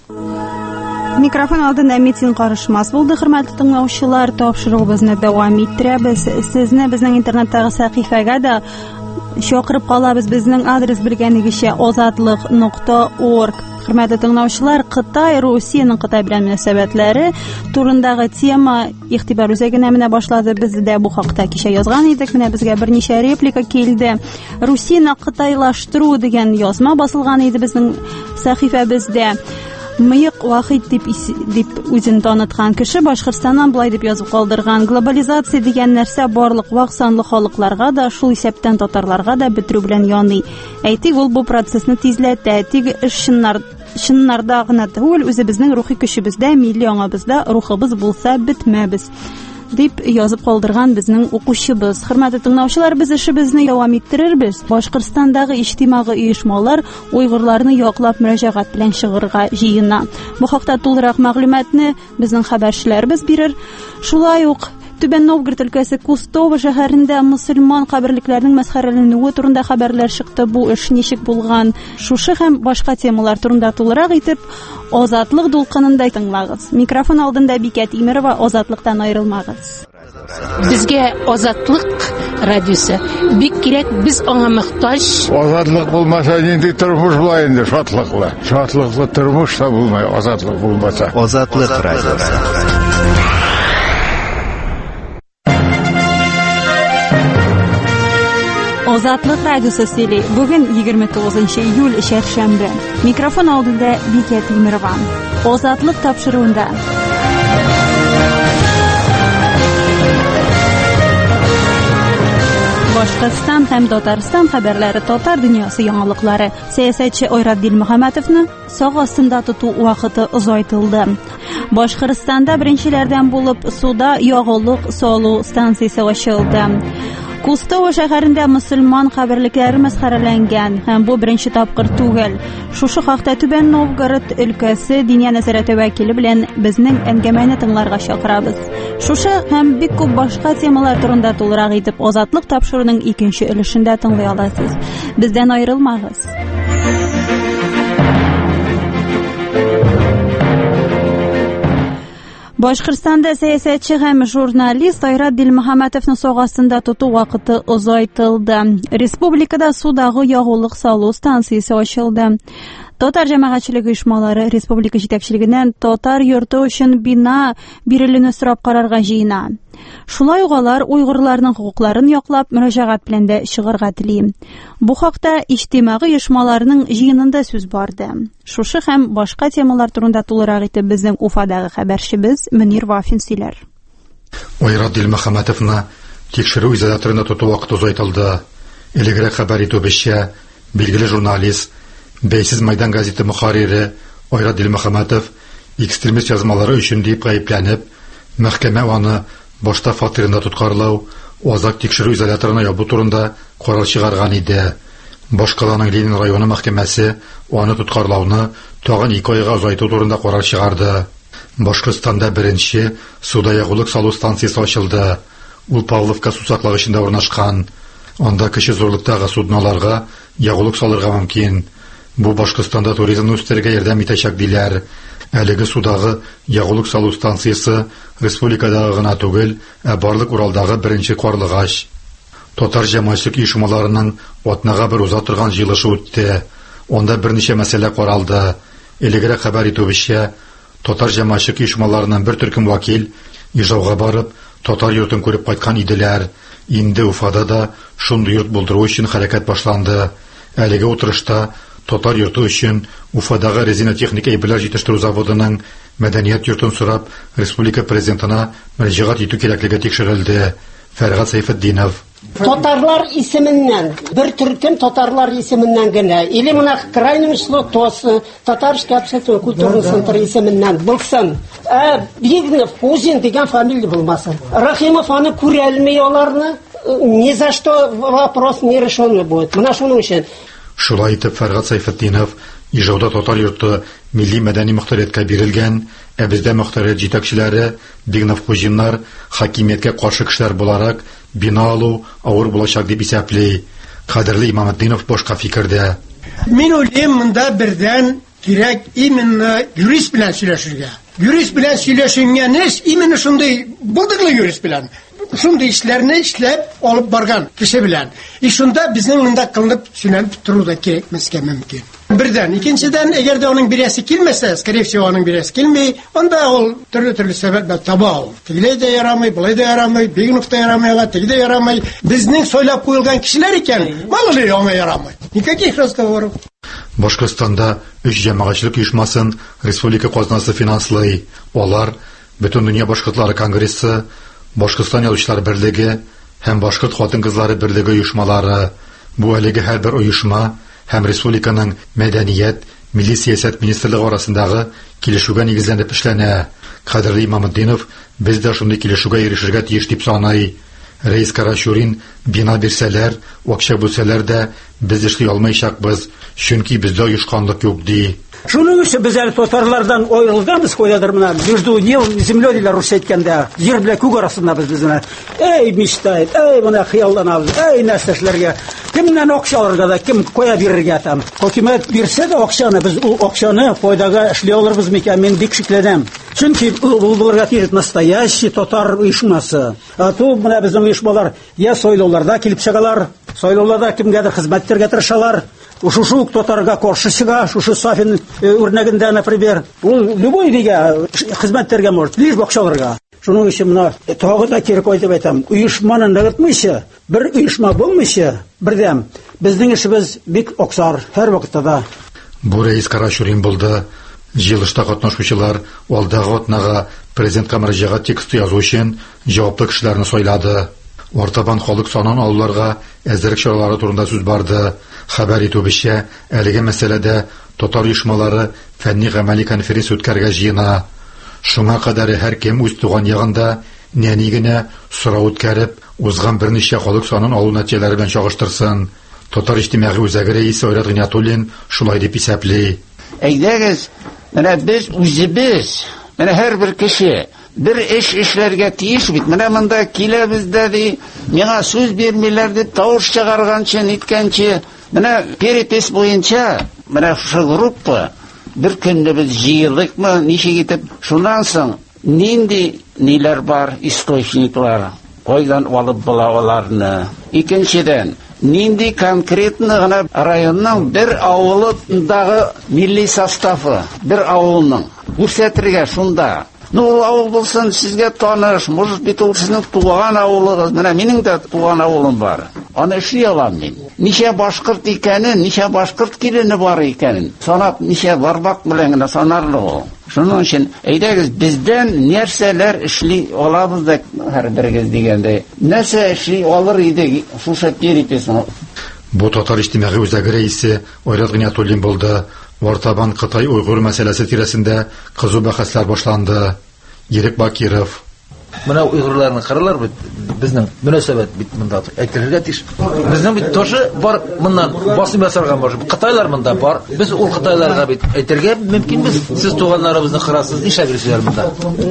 Микрофон алдында Мәтин Карышмас булды, хөрмәтле тыңлаучылар. Тапшыруыбызны дәвам иттерәбез. Сезне безнең интернеттагы сәхифәгә дә чакырып калабыз. Безнең адрес белгәнегезчә азатлык нокта орг. Хөрмәтле тыңлаучылар, Кытай, Русиянең Кытай белән мөнәсәбәтләре турындагы тема игътибар үзәгенә менә башлады. Без дә бу хакта кичә язган идек. Менә безгә берничә реплика килде. Русияне кытайлаштыру дигән язма басылган иде безнең сәхифәбездә. Мыек Вахид дип дип үзен таныткан кеше Башкортстаннан булай дип язып калдырган. Глобализация дигән нәрсә барлык вак санлы халыкларга да, шул исәптән татарларга да бетерү белән яный. Әйтик, ул бу процессны тизләтә. Тик чыннар чыннарда гына түгел, үзебезнең рухи көчебездә, милли аңабызда рухыбыз булса бетмәбез дип язып калдырган безнең укучыбыз. Хөрмәтле тыңлаучылар, без эшебезне дәвам иттерербез. Башкортстандагы иҗтимагый оешмалар уйгырларны яклап мөрәҗәгать белән чыгарга җыена. Бу хакта тулырак мәгълүматны безнең хәбәрчеләребез бирер. Шулай ук Түбән Новгород өлкәсе Кустово шәһәрендә мусульман каберлекләренең мәсхәрәләнүе турында хәбәрләр чыкты. Бу эш ничек булган? Шушы һәм башка темалар турында тулырак итеп Азатлык дулкынында тыңлагыз. Микрофон алдында Бикә Тимерова, Азатлыктан аерылмагыз. Безгә азатлык радиосы бик кирәк, без аңа мохтаҗ. Азатлык булмаса, нинди тормыш була инде, шатлыклы. Шатлыклы тормыш та булмай, азатлык булмаса. Азатлык радиосы. Азатлык радиосы сөйли. Бүген егерме тугызынчы июль шәршәмбе. Микрофон алдында Бикә Тимирова. Азатлык тапшыруында. Башкортстан һәм Татарстан хәбәрләре, татар дөньясы яңалыклары. Сәясәтче Айрат Дилмөхәммәтовны сак астында тоту вакыты озайтылды. Башкортстанда беренчеләрдән булып суда ягулык салу станциясе ачылды. Кустово шәһәрендә мөселман хәбәрлекләре мәсхәрәләнгән һәм бу беренче тапкыр түгел. Шушы хакта Түбән Новгород өлкәсе Диния нәзарәте вәкиле белән безнең әңгәмәне тыңларга чакырабыз. Шушы һәм бик күп башка темалар турында тулырак итеп азатлык тапшыруның икенче өлешендә тыңлый аласыз. Бездән аерылмагыз. Башкортстанда сәясәтче һәм журналист Айрат Дилмөхәммәтовны сак астында тоту вакыты озайтылды. Республикада судагы ягулык салу станциясе ачылды. Татар җәмәгатьчелеге оешмалары республика җитәкчелегеннән татар йорты өчен бина бирелүне сорап карарга җыена. Шулай ук алар уйгырларның хукукларын яклап мөрәҗәгать белән дә чыгарга тели. Бу хакта иҗтимагый оешмаларның җыенында сүз барды. Шушы һәм башка темалар турында тулырак итеп безнең Уфадагы хәбәрчебез Мөнир Вафин сөйләр. Айрат Дилмөхәммәтовны тикшерү изоляторында тоту вакыты озайтылды. Элегрәк хәбәр итүебезчә, билгеле журналист, Бәйсез Майдан газеты мөхәррире Айрат Дилмөхәммәтов экстремист язмалары өчен дип гаепләнеп, мәхкәмә аны башта фатирында тоткарлау, азак тикшерү изоляторына ябу турында карар чыгарган иде. Башкаланың Ленин районы мәхкәмәсе аны тоткарлауны тагын ике айга озайту турында карар чыгарды. Башкортстанда беренче суда ягулык салу станциясе ачылды. Ул Павловка су саклагычында урнашкан. Анда кече зурлыктагы судналарга ягулык салырга мөмкин. Бу Башкортстанда туризмны үстерергә ярдәм итәчәк диләр. Әлеге судагы ягулык салу станциясе республикадагы гына түгел, ә барлык Уралдагы беренче карлыгач. Татар җәмәгатьчелек оешмаларының атнага бер уза торган җыелышы үтте. Анда берничә мәсьәлә каралды. Элегрәк хәбәр итүебезчә, татар җәмәгатьчелек оешмаларының бер төркем вәкил Ижауга барып, татар йортын күреп кайткан иделәр. Инде Уфада да шундый йорт булдыру өчен хәрәкәт башланды. Әлеге утырышта татар йорты өчен Уфадагы резина техник әйберләр җитештерү заводының мәдәният йортын сорап республика президентына мөрәҗәгать итү кирәклеге тикшерелде. Фәргать Сәйфетдинов. Татарлар исеменнән, бер төркем татарлар исеменнән генә, или моны крайнем число ТОС, Татарский общественный культурный центр исеменнән булсын. Ә Бигнев, Кузин дигән фамилия булмасын. Рахимов аны күрә алмый аларны, ни за что вопрос не решенный будет. Менә шуның өчен. Шулай итеп Фәргать Сәйфетдинов Ижауда татар йорты милли мәдәни мөхтәрияткә бирелгән, ә бездә мөхтәрият җитәкчеләре, Бигнев Кузиннар хакимияткә каршы кешеләр буларак бина алу авыр булачак дип исәпли. Кадерле Имаметдинов башка фикердә. Мин уйлыйм, монда бердән кирәк именно юрист белән сөйләшергә. Юрист белән сөйләшенгән эш именно шундый булдыклы юрист белән. Шундый эшләрне эшләп алып барган кеше белән. И шунда безнең монда кылынып сөйләнеп тору да кирәкмәскә мөмкин. Бердән, икенчедән, әгәр дә аның бирәсе килмәсә, скорее всего, аның бирәсе килми, анда ул төрле-төрле сәбәпләр таба ул. Тегеләй дә ярамый, булай да ярамый, Бигнев та ярамый, тегеләй дә ярамый. Безнең сойлап куелган кешеләр икән, мало ли аңа ярамый. Никаких разговоров. Башкортстанда өч җәмәгатьчелек оешмасын республика казнасы финанслый. Алар Бөтен дөнья башкортлары конгрессы, Башкортстан язучылар берлеге һәм Башкорт хатын-кызлары берлеге оешмалары. Бу әлеге һәрбер оешма һәм республиканың мәдәният, милли сиясәт министрлыгы арасындагы килешүгә нигезләнеп эшләнә. Кадерле Имаметдинов, без дә шундый килешүгә ирешергә тиеш дип саный. Рәис Карашурин, бина бирсәләр, акча бүлсәләр дә без эшли алмаячакбыз, чөнки бездә оешканлык юк ди. Шуның өчен без әле татарлардан аерылганбыз, кайдадыр менә между небом и землей диләр русча әйткәндә, җир белән күк арасында без безне. Эй, мечтает, эй, моны хыялланабыз, эй, нәрсәшләргә. Кемнән акча алырга да, кем кая бирергә там. Хөкүмәт бирсә дә акчаны, без ул акчаны файдага эшли алырбыз микән, мин бик шикләнәм. Чөнки ул булырга кирәк настоящий татар оешмасы. Ту менә безнең оешмалар я сайлауларда килеп чыгалар, сайлауларда кемгәдер хезмәт итәргә тырышалар. Шушы татарга каршы чыга, шушы Сафин үрнәгендә, например, ул любой дигә хезмәт итәргә может, лишь бакчаларга. Шуның өчен менә тагы да кирәк айтып әйтәм, оешманы ныгытмыйча, бер оешма булмыйча, бердәм безнең эшебез бик аксар һәр вакытта да. Бу Рәис Карашурин булды. Җыелышта катнашучылар алдағы атнага президентка мөрәҗәгать тексты язу өчен җаваплы кешеләрне сайлады. Ортабан халык санын алуларга әзерлек чаралары турында сүз барды. Хәбәр итүебезчә, әлеге мәсьәләдә татар оешмалары фәнни-гамәли конференция үткәргә җыена. Шуңа кадәр һәр кем үз туган ягында нәни генә сорау үткәреп, узган берничә халык санын алу нәтиҗәләре белән чагыштырсын. Татар иҗтимагый үзәге рәисе Айрат Гыйниятуллин шулай дип исәпли. Әйдәгез, менә без үзебез, менә һәрбер кеше бер эш эшләргә тиеш бит. Менә монда киләбез дә ди, миңа сүз бирмиләр дип тавыш чыгарганчы, ниткәнче, менә перепис буенча, менә шу группа бер көнне без җыелдыкмы, ничек итеп, шуннан соң нинди ниләр бар, источниклар, кайдан алып була аларны. Икенчедән, нинди конкретно гына районның бер авылындагы милли составы, бер авылның күрсәтергә шунда. Ну, авыл булсын сезгә таныш, может бит ул сезнең туган авылыгыз. Менә минем дә туган авылым бар. Аны эшли алам мин. Ничә башкорт икәнен, ничә башкорт килене бар икәнен санап, ничә барбак белән генә санарлы ул. Шуның өчен әйдәгез бездән нәрсәләр эшли алабыз да һәрберегез дигәндәй. Нәрсә эшли алыр иде шушы переписны. Бу татар иҗтимагый үзәге рәисе Айрат Гыйниятуллин булды. Ортабан Кытай уйгыр мәсьәләсе тирәсендә кызу бәхәсләр башланды. Ерек Бакиров. Менә уйгырларны каралар бит, безнең мөнәсәбәт бит монда әйтергә тиеш. Безнең бит тоже бар моннан басым ясарга бар. Кытайлар монда бар. Без ул кытайларга бит әйтергә мөмкин без. Сез туганнарыбызны кырасыз, нишләп йөрисезләр монда?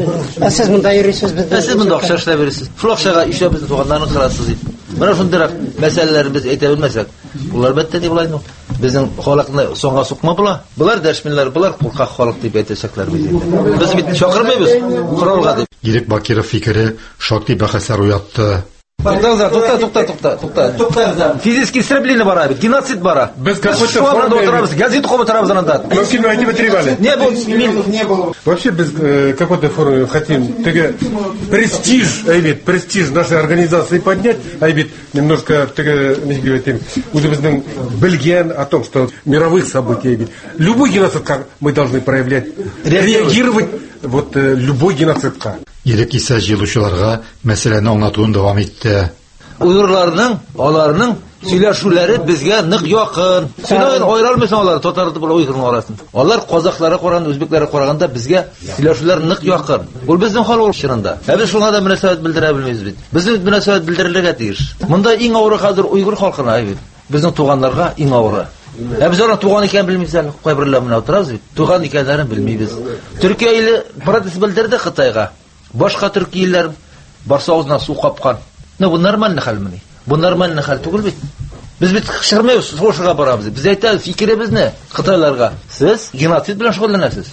Сез монда йөрисез бездә. Сез монда акча эшләп йөрисез. Шул акчага ишә безне туганнарны кырасыз дип. Менә шундый мәсьәләләр без әйтә белмәсәк, улар бәттә дип булайны. Безнең халыкны соңга сукма була. Булар дәшминләр, булар куркак халык дип әйтәчәкләр бит. Без бит чакырмыйбыз коралга дип. Ерек Бакиров фикере шактый бәхәсләр уятты. Туктагыз, тукта, тукта, тукта, тукта. Туктагыз. Физический истребление бара бит, геноцид бара. Без какой-то формы газет кому отрабыз анда. Мы фильм не вытребали. Не было, не было. Вообще без какой-то формы хотим теге престиж, айбит, престиж нашей организации поднять, айбит, немножко теге, не говорим, үзебезнең белгән о том, что мировых событий, айбит. Любой геноцид мы должны проявлять, реагировать вот любой геноцидка. Ерек исә җыелучыларга мәсьәләне аңлатуын дәвам итте. Уйгырларның, аларның сөйләшүләре безгә нык якын. Син айралмыйсың алар татар белән уйгырның арасын. Алар казаклары караган, үзбекләре караганда безгә сөйләшүләр нык якын. Ул безнең халык чорында. Ә без шуңа да мөнәсәбәт белдерә белмибез бит. Безнең мөнәсәбәт белдерелергә тиеш. Монда иң авыры хәзер уйгыр халкына бит. Безнең туганнарга иң авыры. Ә без алар туган икән белмибез, кайберләр менә утырабыз бит. Туган икәннәрен белмибез. Төркия иле протест белдерде Хитайга. Башка төрки илләр барса авызына су капкан. Ну бу нормаль хәлмени. Бу нормаль хәл түгел бит. Без бит чыгырмыйбыз, сошыга барабыз. Без әйтәбез фикеребезне Кытайларга. Сез геноцид белән шөгыльләнәсез.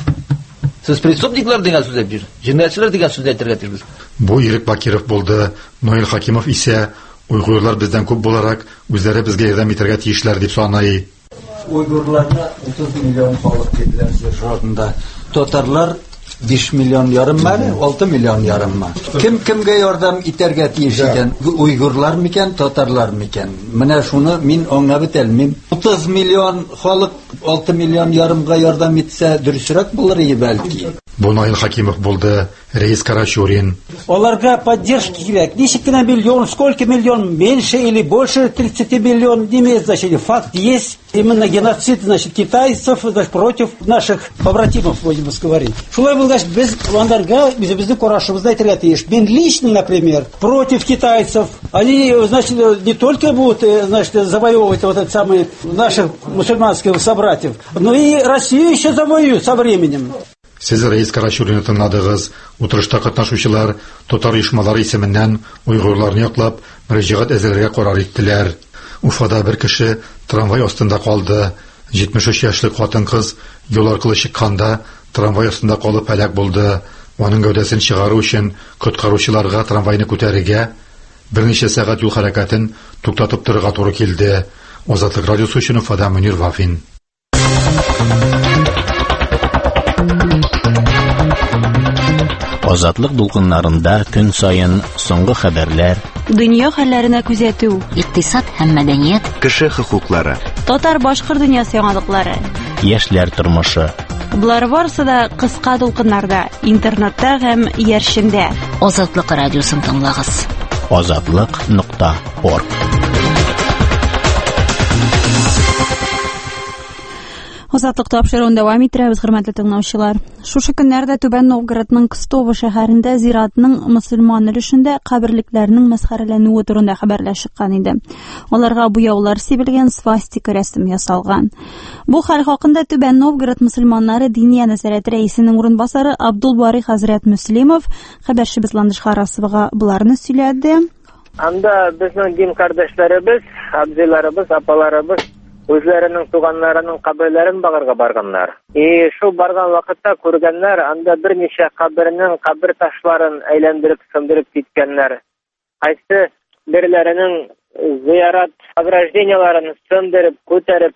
Сез преступниклар дигән сүз әйтәсез. Җинаятьчеләр дигән сүз әйтергә тиешбез. Бу Ерек Бакиров булды. Ноил Хакимов исә уйгырлар бездән күп буларак үзләре безгә ярдәм итәргә тиешләр дип саный. Уйгырларга утыз миллион халык китләр шартында. Татарлар besh milyon yarım mı, altı milyon yarım mı? Kim kimge yardım iterge tiyiş eken? Uygurlar mı iken, Tatarlar mı iken? Mene şunu min anlabit elmim. otuz milyon halk altı milyon yarımga yardım etse dürüsürek bulur iyi belki. Bu Nail Хакимов булды, Рәис Карашурин. Оларга поддержки кирәк. Ничек кенә миллион, сколько миллион, меньше или больше тридцать миллион, не имеет значения. Факт есть. Именно геноцид, значит, китайцев, значит, против наших побратимов, будем говорить. Шулай был, значит, без вандарга, без безды корашыбызда әйтергә тиеш. Мен лично, например, против китайцев. Они, значит, не только будут, значит, завоевывать вот этот самый наших мусульманских собратьев, но и Россию еще завоюют со временем. Сез Рәис Карашуринны тыңладыгыз. Утырышта катнашучылар татар оешмалары исеменнән уйгырларны яклап мөрәҗәгать әзерләргә карар иттеләр. Уфада бер кеше трамвай астында калды. җитмеш өч яшьлек хатын-кыз юл аркылы чыкканда трамвай астында калып һәлак булды. Аның гәүдәсен чыгару өчен коткаручыларга трамвайны күтәрергә, берничә сәгать юл хәрәкәтен туктатып торырга туры килде. Азатлык радиосы өчен Фада Мөнир Вафин. Азатлык дулкыннарында көн сайын соңгы хәбәрләр, дөнья хәлләренә күзәтү, икътисад һәм мәдәният, кеше хокуклары, татар-башкорт дөньясы яңалыклары, яшьләр тормышы. Булар барысы да кыска дулкыннарда, интернетта һәм яршендә. Азатлык радиосын тыңлагыз. азатлык нокта орг. Азатлык тапшыруын дәвам иттерәбез, хөрмәтле тыңлаучылар. Шушы көннәрдә Түбән Новгородның Кстово шәһәрендә зиратның мөселман өлешендә каберлекләрнең мәсхәрәләнүе турында хәбәрләр чыккан иде. Аларга буяулар сибелгән, свастика рәсем ясалган. Бу хәл хакында Түбән Новгород мөселманнары Диния нәзарәте рәисенең урынбасары Абдулбари хәзрәт Мөслимов хәбәрчебез Ландыш Харасовага буларны сөйләде. Анда безнең дин кардәшләребез, абзыйларыбыз, апаларыбыз үзләренең туганнарының каберләрен багырга барганнар. И шу барган вакытта күргәннәр, анда берничә кабернең кабер ташларын әйләндереп сындырып киткәннәр. Кайсы бирләренең зиярат огражденияларын сындырып, күтәреп,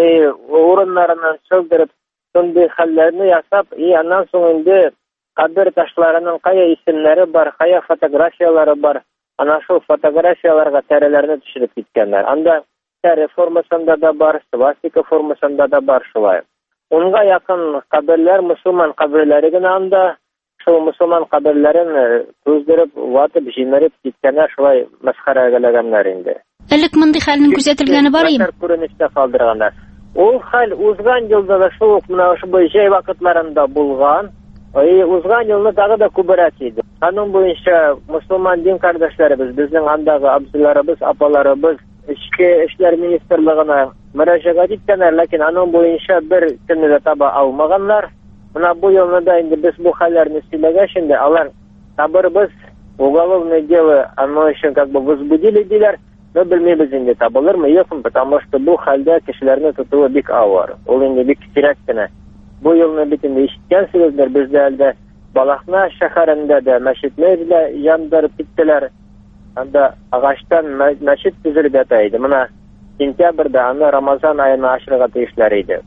урыннарыннан сылдырып, шундый хәлләрне ясап, и аннан соң инде кабер ташларының кая исемнәре бар, кая фотографиялары бар, ана шул фотографияларга тәреләрне төшереп киткәннәр. Анда реформасында да бар, свастика формасында да бар шулай. Онга якын каберләр мусулман каберләре генә анда, шул мусулман каберләрен күздереп, ватып, җимереп киткәннәр, шулай мәсхәрәгәләгәннәр инде. Элек мондый хәлнең күзәтелгәне бар иде. Күренештә калдырганнар. Ул хәл узган елда да шул ук менә ошо җәй вакытларында булган. И узган елны тагы да күбрәк иде. Аның буенча мусулман дин кардәшләребез, безнең андагы абзыйларыбыз, апаларыбыз Эчке эшләр министрлыгына мөрәҗәгать иткәннәр, ләкин аның буенча бер көнне дә таба алмаганнар. Менә бу елны да инде без бу хәлләрне сөйләгәч инде, алар табырбыз, уголовное дело, оно еще как бы возбудили диләр, но белмибез инде табылырмы, юкмы, потому что бу хәлдә кешеләрне тотуы бик авыр. Ул инде бик кирәк кенә. Бу елны бит инде ишеткәнсегездер, бездә әлдә Балахна шәһәрендә дә мәчетләр дә яндырып киттеләр. Анда агачтан мәчет төзелеп ята иде. Менә сентябрьдә аны Рамазан аена ачырга тиешләр иде.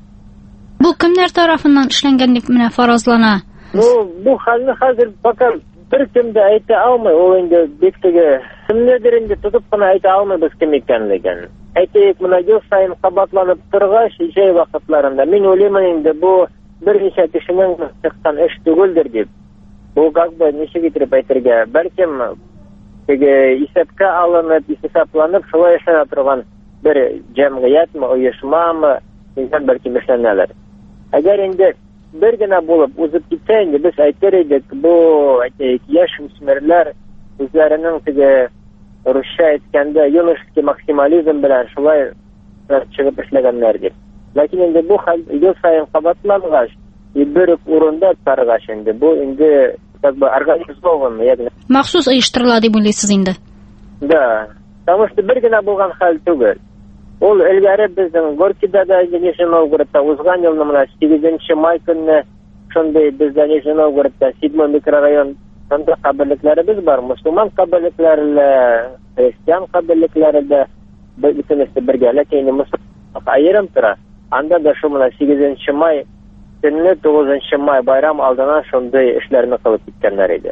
Бу кемнәр тарафыннан эшләнгән дип менә фаразлана? Ну, бу хәлне хәзер пока бер кем дә әйтә алмый. Ул инде бик теге кемнедер инде тотып кына әйтә алмыйбыз кем икәнлеген. Әйтәйек, менә ел сайын кабатланып торгач, җәй вакытларында мин уйлыйм инде бу берничә кешенең чыккан эш түгелдер дип. Бу как бы ничек итеп әйтергә, бәлкем теге исәпкә алынып, исәпләнеп, шулай эшләнә торган бер җәмгыятьме, оешмамы, инде бәлки эшләнәләр. Әгәр инде бер генә булып узып китсә, инде без әйтер идек, бу әйтәйек, яшь үсмерләр үзләренең теге русча әйткәндә юношеский максимализм белән шулай чыгып эшләгәннәр дип. Ләкин инде бу хәл ел сайын кабатлангач, бер урында таргач инде бу инде как бы организован, ягъни махсус оештырыла дип уйлыйсыз инде. Да, потому что бер генә булган хәл түгел. Ул элгәре безнең Горькийда да, Нижний Новгородта узган елны менә сигезенче май көнне шундый бездә Нижний Новгородта седьмой микрорайон анда каберлекләребез бар, мусулман каберлекләре, христиан каберлекләре дә бөтенесе бергә, ләкин мусулман аерым тора. Анда да шу менә сигезенче май көнне тугызынчы май байрам алдына шундый эшләрне кылып киткәннәр иде.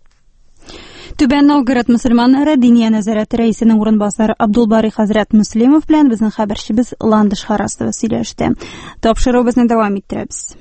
Түбән Новгород мөселманнары Диния нәзарәте рәисенең урынбасары Абдулбари хәзрәт Мөслимов белән безнең хәбәрчебез Ландыш Харасова сөйләште. Тапшыруыбызны дәвам иттерәбез.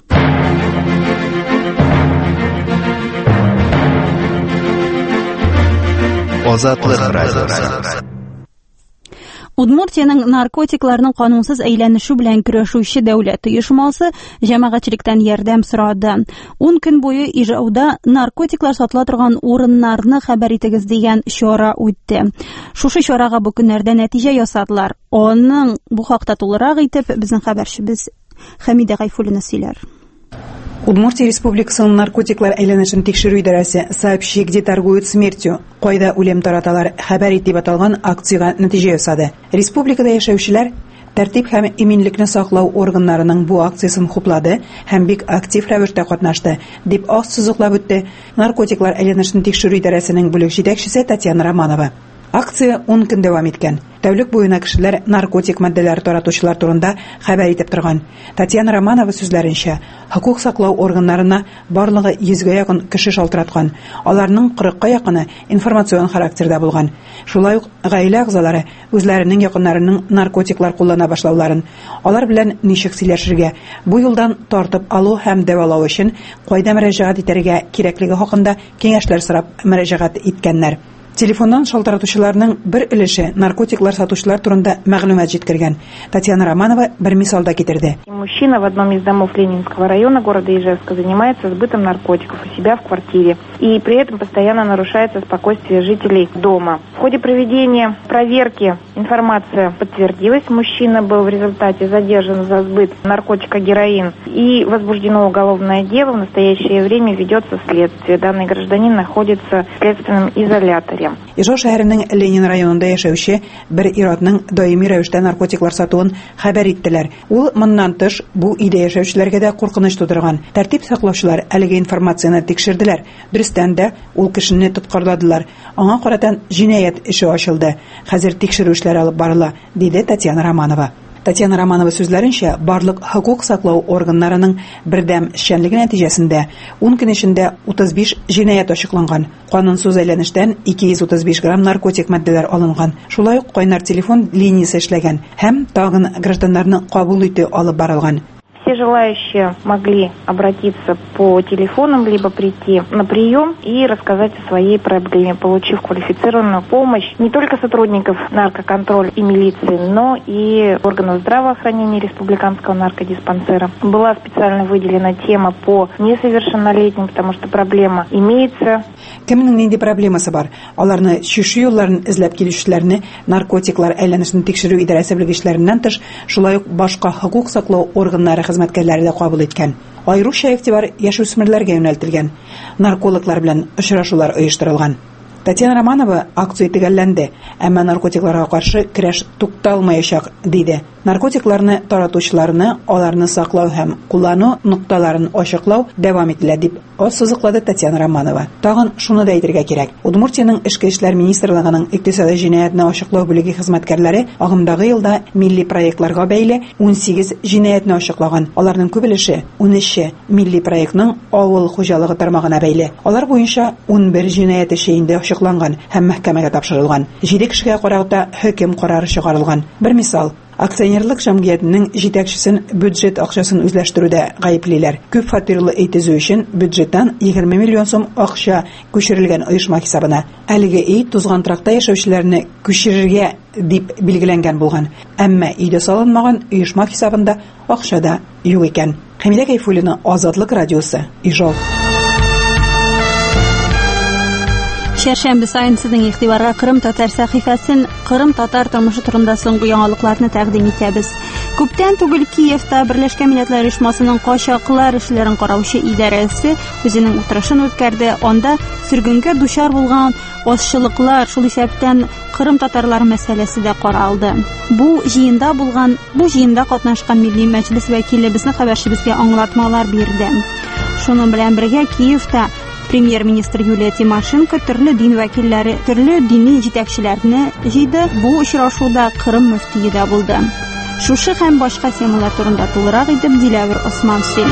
Азатлык радиосы. Удмуртияның наркотикларның канунсыз әйләнешү белән көрәшүче дәүләт оешмасы җәмәгатьчелектән ярдәм сорады. ун көн буе Ижауда наркотиклар сатыла торган урыннарны хәбәр итегез дигән чара үтте. Шушы чарага бу көннәрдә нәтиҗә ясадылар. Аның бу хакта тулырак итеп безнең хәбәрчебез Хәмидә Гайфуллина сөйләр. Удмуртия Республикасының наркотиклар әйләнешен тикшерү идарәсе «Сообщи, где торгуют смертью, кайда үлем тараталар» хәбәр итеп аталган акцияга нәтиҗә ясады. Республикада яшәүчеләр тәртип һәм иминлекне саклау органнарының бу акциясын хуплады һәм бик актив рәвештә катнашты, дип ассызыклап үтте наркотиклар әйләнешен тикшерү идарәсенең бүлек җитәкчесе Татьяна Романова. Акция ун көн дәвам иткән. Тәүлек буена кешеләр наркотик матдәләр таратучылар турында хәбәр итеп торган. Татьяна Романова сүзләренчә, хокук саклау органнарына барлыгы йөзгә якын кеше шалтыраткан. Аларның кырыкка якыны информацион характерда булган. Шулай ук гаилә әгъзалары үзләренең якыннарының наркотиклар куллана башлауларын, алар белән ничек сөйләшергә, бу юлдан тартып алу һәм дәвалау өчен кайда мөрәҗәгать итәргә кирәклеге хакында киңәшләр сорап мөрәҗәгать иткәннәр. Телефоннан шалтыратучыларның бер өлеше наркотиклар сатучылар турында мәгълүмат җиткергән. Татьяна Романова бер мисалда китерде. Мужчина в одном из домов Ленинского района города Ижевска занимается сбытом наркотиков у себя в квартире. И при этом постоянно нарушается спокойствие жителей дома. В ходе проведения проверки информация подтвердилась. Мужчина был в результате задержан за сбыт наркотика героин. И возбуждено уголовное дело. В настоящее время ведется следствие. Данный гражданин находится в следственном изоляторе. Ижау шәһәренең Ленин районында яшәүче бер ир-атның даими рәвештә наркотиклар сатуын хәбәр иттеләр. Ул моннан тыш бу өйдә яшәүчеләргә дә куркыныч тудырган. Тәртип саклаучылар әлеге информацияны тикшерделәр. Дөрестән дә ул кешене тоткарладылар. Аңа карата җинаять эше ачылды. Хәзер тикшерү эшләре алып барыла, диде Татьяна Романова. Татьяна Романова сүзләренчә, барлык хокук саклау органнарының бердәм эшчәнлеге нәтиҗәсендә ун көн эчендә утыз биш җинаять ачыкланган. Канунсыз әйләнештән ике йөз утыз биш грамм наркотик матдәләр алынган. Шулай ук кайнар телефон линиясе эшләгән һәм тагын гражданнарны кабул итү алып барылган. Все желающие могли обратиться по телефонам, либо прийти на прием и рассказать о своей проблеме, получив квалифицированную помощь не только сотрудников наркоконтроля и милиции, но и органов здравоохранения республиканского наркодиспансера. Была специально выделена тема по несовершеннолетним, потому что проблема имеется. Кемнең нинди проблемасы бар? Аларны чишү юлларын эзләп килүчеләрне наркотиклар әйләнешен тикшерү идарәсе белгечләреннән тыш, шулай ук башка хокук саклау органнары хезмәткәрләре дә кабул иткән. Аеруча игътибар яшүсмерләргә юнәлтелгән. Наркологлар белән очрашулар оештырылган. Татьяна Романова акция төгәлләнде, әмма наркотикларга каршы көрәш тукталмаячак, диде. Наркотикларны таратучыларны, аларны саклау һәм куллану нукталарын ачыклау дәвам ителә, дип ассызыклады Татьяна Романова. Тагын шуны да әйтергә кирәк. Удмуртиянең Эчке эшләр министрлыгының икътисади җинаятьне ачыклау бүлеге хезмәткәрләре агымдагы елда милли проектларга бәйле ун сигез җинаятьне ачыклаган. Аларның күбелеше ун өч милли проектның авыл хуҗалыгы тармагына бәйле. Алар буенча ун бер җинаять эше инде ачыкланган һәм мәхкәмәгә тапшырылган. җиде кешегә карата хөкем карары чыгарылган. Бер мисал, акционерлык җәмгыятенең җитәкчесен бюджет акчасын үзләштерүдә гаеплиләр. Күп фатирлы өй төзү өчен бюджеттан егерме миллион сум акча күчерелгән оешма хисабына. Әлеге өй тузган тракта яшәүчеләрне күчерергә дип билгеләнгән булган. Әмма өйдә салынмаган оешма хисабында акча да юк икән. Хәмидә Кайфуллина, Азатлык радиосы, Ижау. Шәршәмбе сайын сезнең игътибарга Кырым татар сәхифәсен, Кырым татар тормышы турында соңгы яңалыкларны тәкъдим итәбез. Күптән түгел Киевта Берләшкән Милләтләр Оешмасының качаклар эшләрен караучы идарәсе үзенең утырышын үткәрде. Анда сөргенгә дучар булган ашчылыклар, шул исәптән Кырым татарлары мәсьәләсе дә каралды. Бу җыенда булган, бу җыенда катнашкан Милли Мәҗлес вәкиле безнең хәбәрчебезгә аңлатмалар бирде. Шуның белән бергә Киевта Премьер-министр Юлия Тимошенко төрле дин вәкилләре, төрле дини җитәкчеләрне җыйды. Бу очрашуда Кырым мөфтие дә булды. Шушы һәм башка темалар турында тулырак итеп Диләвер Осман сөйли.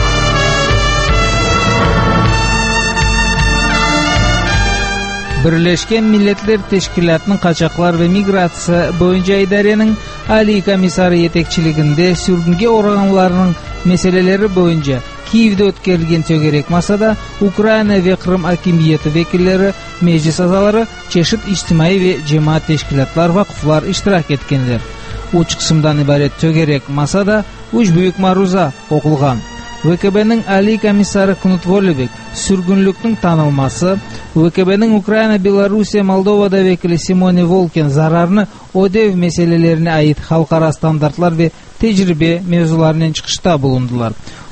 Берләшкән Милләтләр Тәшкилатының качаклар ва миграция буенча идарәнең Али комиссары җитәкчелегендә сүргенгә ураганларның мәсьәләләре буенча Киевда үткәрелгән төгәрәк масада Украина ва Кырым хакимияте вәкилләре, мәҗлес әгъзалары, чешит иҗтимаи ва җәмәгать тәшкилатлар ва вакыфлар иштирак иткәннәр. Уч кысымдан ибарәт төгәрәк масада үч бөек маруза укылган. ВКБның Али комиссары Кнут Волебек сүргенлекнең танылмасы, ВКБның Украина, Белоруссия, Молдовада вәкиле Симоне Волкин зарарны одев мәсьәләләренә аит халыкара стандартлар ва тәҗрибә мевзуларының чыгышта булындылар.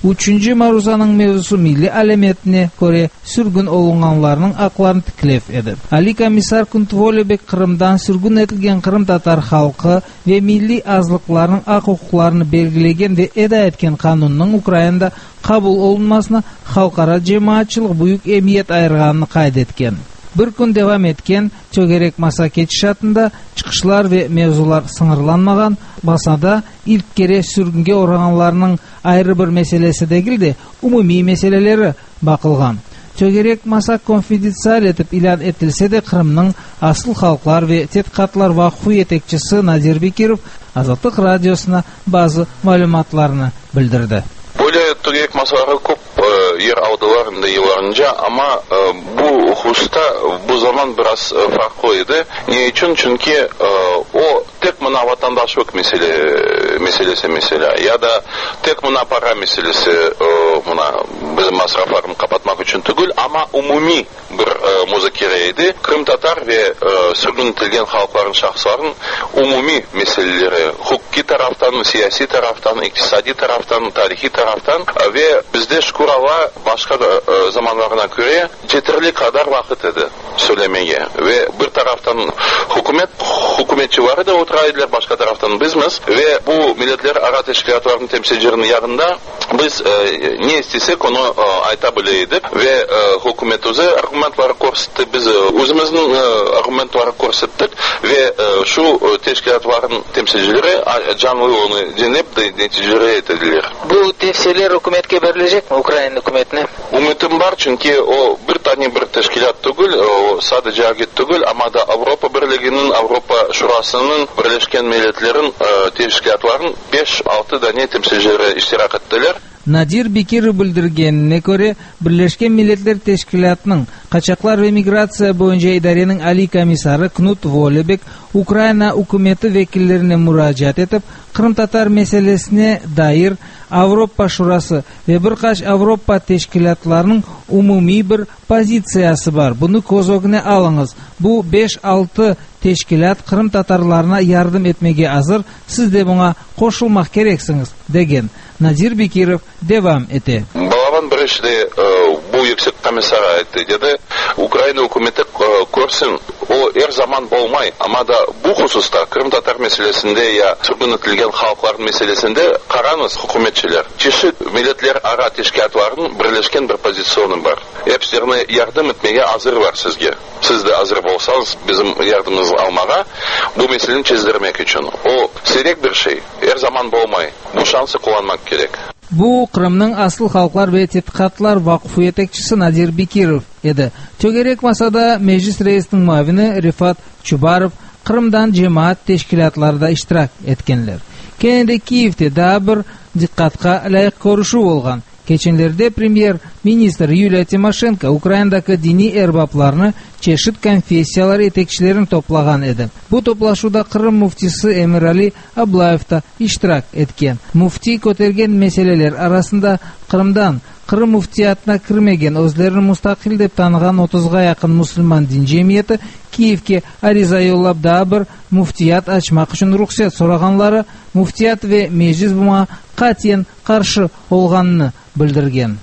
Üçüncü maruzanın mevzusu milli alametine göre sürgün olunanlarının aklarını tiklef edi. Ali Komissar Knut Volebek Kırım'dan sürgün etilgen Kırım Tatar halkı ve milli azlıkların ak hukuklarını belgilegen ve eda etken kanunun Ukrayna'da kabul olunmasına halkara cemaatçılık büyük emniyet ayırganını kaydetken. Bir gün devam etken Çögerek masa keçişatında çıkışlar ve mevzular sınırlanmagan, basada ilk kere sürgünge oranlarının ayrı bir meselesi degildi, umumi meseleleri bakılgan. Çögerek masa konfidensial etip ilan etilse de Kırım'nın asıl halklar ve tetkatlar vakfı yetekçisi Nadir Bekirov Azatlık Radyosu'na bazı malumatlarını bildirdi. Böyle Türk masaları çok yer aldılarında yıllarınca ama e, bu hususta bu zaman biraz e, farklıydı. Ne için? Çünkü e, o tek mına vatandaşlık mesele, meselesi mesela ya da tek mına para meselesi e, mına bizim masraflarını kapatmak için değil ama umumi bir e, müzakereydi. Kırım Tatar ve e, sürgün etilgen halkların şahsların umumi meseleleri hukuki taraftan, siyasi taraftan, iktisadi taraftan, tarihi taraftan e, ve bizde şükür Allah başka da, e, zamanlarına göre yeterli kadar vakit idi söylemeye ve bir taraftan hükümet hükümetçi vardı da oturaydılar başka taraftan bizimiz ve bu milletler ara teşkilatlarının temsilcilerinin yanında biz e, ne istesek onu e, aytabiliydik ve e, hükümetimize argümanları korsattık biz özümüzün e, argümanları korsattık ve e, şu e, teşkilatların temsilcileri canlı onu dinleyip de neticelere ettiler. Bu tefsirler hükümetke verilecek mi Ukrayna hükümetine? Ümitim var çünkü o bir tane bir teşkilat değil, o sadece agit değil ama da Avrupa Birliği'nin, Avrupa Şurası'nın, Birleşken Milletler'in e, teşkilatların beş altı tane temsilcileri iştirak ettiler. Nadir Bekirov bildirgenine göre Birleşken Milletler Teşkilatı'nın Kaçaklar ve Migrasiya boyunca idarenin Ali Komissarı Knut Volebek Ukrayna hükümeti vekillerine müracaat etip Kırım Tatar meselesine dair Avrupa Şurası ve birkaç Avrupa teşkilatlarının umumi bir pozisiyası var. Bunu göz önüne alınız. Bu beş altı teşkilat Kırım Tatarlarına yardım etmeye hazır. Siz de buna koşulmak gereksiniz degen. Nadir Bekirov devam etti. Balaban birisi de bu yüksek komissara etti. Dedi Ukrayna hükümeti görsün o her zaman olmay ama da bu hususta Kırım Tatar meselesinde ya sürgün etilgen halkların meselesinde karanız hükümetçiler. Çeşit milletler ara teşkilatlarının birleşken bir pozisyonu var. Hepsine yardım etmeye hazır var sizge. Siz de hazır olsanız bizim yardımımızı almaya bu meseleyi çözdirmek için. O serek bir şey. Her zaman olmay. Bu şansı kullanmak gerek. Bu Kırım'nın asıl halklar ve tetkatlar vakfı yetekçisi Nadir Bekirov edi. Çögerek masada meclis reisinin muavini Rifat Çubarov Kırım'dan cemaat teşkilatlarda iştirak etkenler. Kenede Kiev'te daha bir dikkatka layık görüşü olgan. Geçenlerde Premier Minister Yulia Tymoshenko Ukrayna'daki dini erbaplarını çeşit konfessiyalar yetekçilerini toplagan edi. Bu toplaşuda Kırım muftisi Emir Ali Ablayev da iştirak etken. Mufti kotergen meseleler arasında Kırım'dan Kırım muftiyatına kirmegen özlerini mustakil dep tanıgan otuzga yakın Müslüman din cemiyeti Kiev'ke ariza yollab daha bir muftiyat açmak için ruhsat soraganları muftiyat ve meclis buna katiyen karşı olganını bildirgen.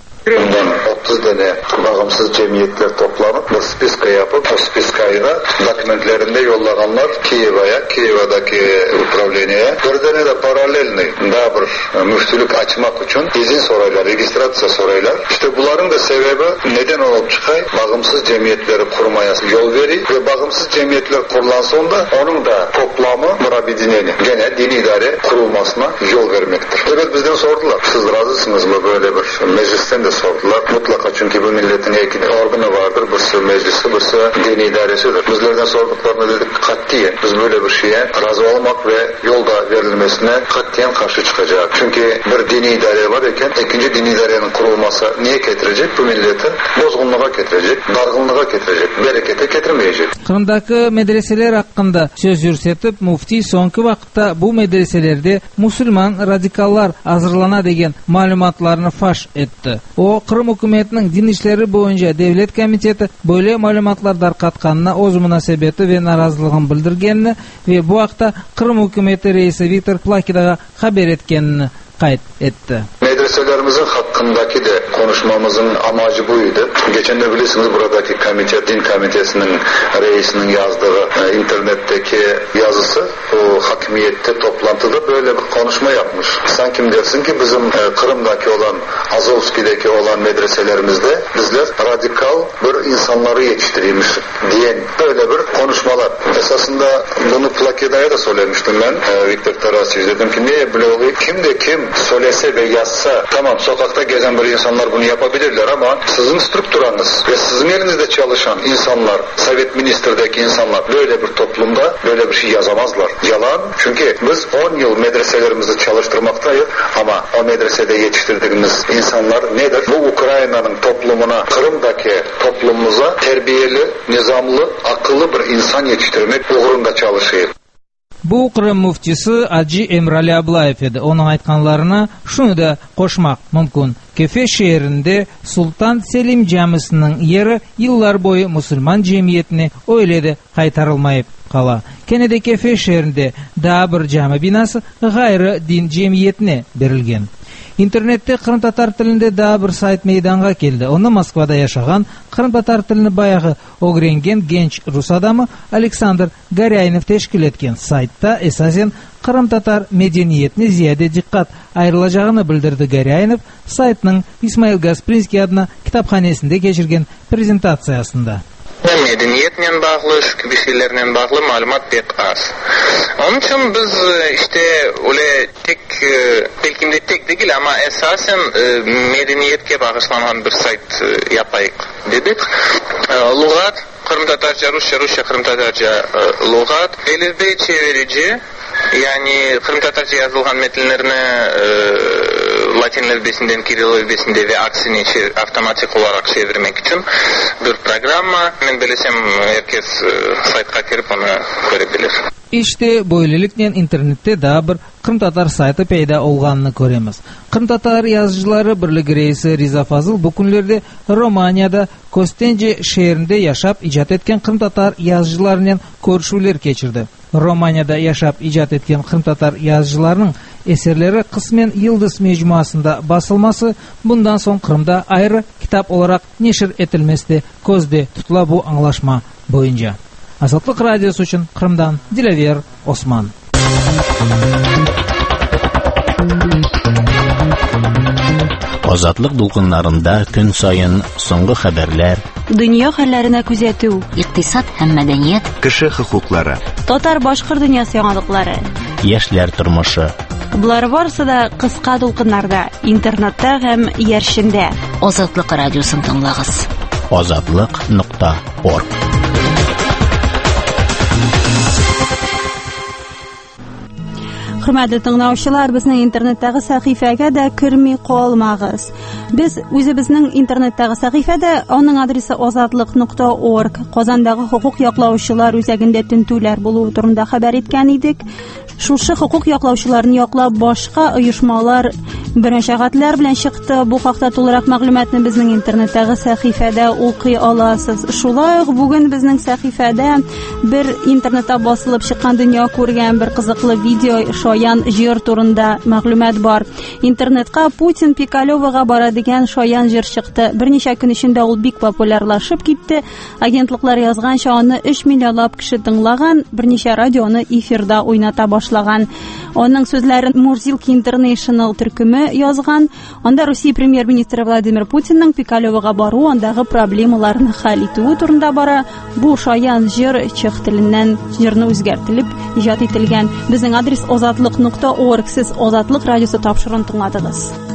otuz tane bağımsız cemiyetler toplanıp bir spiska yapıp o spiskayla dokumentlerinde yollaganlar Kiev'e, Kiev'deki upravleniye. Bir tane de paralelini daha bir müftülük açmak için izin soraylar, registrasyon soraylar. İşte bunların da sebebi neden olup çıkay? Bağımsız cemiyetleri kurmaya yol veri ve bağımsız cemiyetler kurulan sonunda onun da toplamı murabidineni, gene dini idare kurulmasına yol vermektir. Evet bizden sordular. Siz razısınız mı böyle bir meclisten de sordular. Mutlaka çünkü bu milletin iki organı vardır. Birisi meclisi, birisi dini idaresidir. Bizlerden sorduklarını dedik katiyen biz böyle bir şeye razı olmak ve yolda verilmesine katiyen karşı çıkacak. Çünkü bir dini idare var iken ikinci dini idarenin kurulması niye getirecek? Bu milleti bozgunluğa getirecek, dargınlığa getirecek, berekete getirmeyecek. Kırım'daki medreseler hakkında söz yürütüp mufti sonki vakitte bu medreselerde Müslüman radikallar hazırlana degen malumatlarını faş etti. O Kırım hükümetinin din işleri boyunca devlet komiteti böyle malumatlar tarqatkanına öz münasebeti ve narazılığını bildirgenini ve bu vaqtda Kırım hükümeti reisi Viktor Plakidaga haber etkenini qayd etdi. medreselerimizin hakkındaki de konuşmamızın amacı buydu. Geçen de bilirsiniz buradaki komite, din komitesinin reisinin yazdığı e, internetteki yazısı o hakimiyette toplantıda böyle bir konuşma yapmış. Sanki dersin ki bizim e, Kırım'daki olan, Azovski'deki olan medreselerimizde bizler radikal bir insanları yetiştirmiş diyen böyle bir konuşmalar. Esasında bunu Plakeda'ya da söylemiştim ben. E, Viktor Tarasic dedim ki niye böyle oluyor? Kim de kim söylese ve yazsa tamam sokakta gezen bir insanlar bunu yapabilirler ama sizin strukturanız ve sizin yerinizde çalışan insanlar, Sovyet Minister'deki insanlar böyle bir toplumda böyle bir şey yazamazlar. Yalan. Çünkü biz on yıl medreselerimizi çalıştırmaktayız ama o medresede yetiştirdiğimiz insanlar nedir? Bu Ukrayna'nın toplumuna, Kırım'daki toplumumuza terbiyeli, nizamlı, akıllı bir insan yetiştirmek uğrunda çalışıyor. Bu Kırım muftisi Acı Emrali Ablayev edi. Onun aytkanlarına şunu da koşmak mümkün. Kefe şehrinde Sultan Selim Camisi'nin yeri yıllar boyu Müslüman cemiyetine öyle de kaytarılmayıp kala. Kene de Kefe şehrinde daha bir cami binası gayrı din cemiyetine verilgen. İnternette Kırım Tatar tilinde daha bir sayt meydanga keldi. Onu Moskvada yaşagan Kırım Tatar tilini bayağı öğrengen genç Rus adamı Aleksandr Garyaynov teşkil etken saytta esasen Kırım Tatar medeniyetine ziyade dikkat ayrılacağını bildirdi Garyaynov saytının İsmail Gasprinski adına kitaphanesinde geçirgen prezentasyasında. Medeniyetle bağlı, şu bir şeylerle bağlı malumat pek az. Onun için biz işte öyle tek, belki de tek değil ama esasen medeniyetke bağışlanan bir sayt yapayık dedik. Lugat, Kırım Tatarca, Rusça, Rusça, Kırım Tatarca lugat, elizde çevirici, yani Kırım Tatarca yazılgan metinlerine Latin elbesinden Kiril elbesinde ve aksini otomatik olarak çevirmek için bir programma. Ben bilesem herkes saytka girip onu görebilir. İşte böylelikle internette daha bir Kırım Tatar saytı peyda olganını göremiz. Kırım Tatar yazıcıları birligi reisi Riza Fazıl bu günlerde Romanya'da Kostence şehrinde yaşap icat etken Kırım Tatar yazıcılarıyla görüşmeler geçirdi. Romanya'da yaşap icat etken Kırım Tatar yazıcılarının eserleri kısmen Yıldız mecmuasında basılması bundan son Kırım'da ayrı kitap olarak neşir etilmesi de közde tutula bu anlaşma boyunca. Azatlık Radyosu için Kırım'dan Dilever Osman. Azatlık dulkınlarında gün sayın soңгы haberler, dünya hallerine күзәтү, iqtisad һәм мәдәният, kişi hukukları, Татар-башкорт дөньясы яңалыклары, яшьләр тормышы. Булар барысы да кыска дулкыннарда, интернетта һәм яршендә. Азатлык радиосын тыңлагыз. азатлык нокта орг. Hörmətli dinləyicilər, bizning internetdagi sahifəyə də kirmi qalmağız. Biz özümüzün internetdagi sahifədə onun adresi azatlyk nokta org, Qozandagi hüquq yoqlovchilar üzəgində tintuvlar buluv turunda xəbər etkən idik. Şuşu hüquq yoqlovchilarını yoqlab boshqa uyushmalar mürəşəğətlər bilan chiqdi. Bu haqda to'liq ma'lumotni bizning internetdagi sahifədə o'qiy olasiz. Shulay bugun bizning sahifədə bir internetda bosilib chiqqan dunyo ko'rgan bir qiziqli video shoyan jer turunda ma'lumot bor. Internetga Putin Pikolevoga boradigan shoyan jer chiqdi. Bir necha kun ichida u bek populyarlashib ketdi. Agentliklar yozgancha uni uch millionlab kishi tinglagan, bir necha radioni efirda o'ynata boshlagan. Onun so'zlarini Murzilki International turkumi yozgan. Onda Rossiya premyer ministri Vladimir Putinning Pikolevoga boruvi ondagi problemalarni hal etuvi turida bora. Bu shoyan jer chex tilidan jerni o'zgartirib ijod etilgan. Bizning adres azatlyk nokta org. Siz Azatlyk radiosi topshiriqni tingladingiz.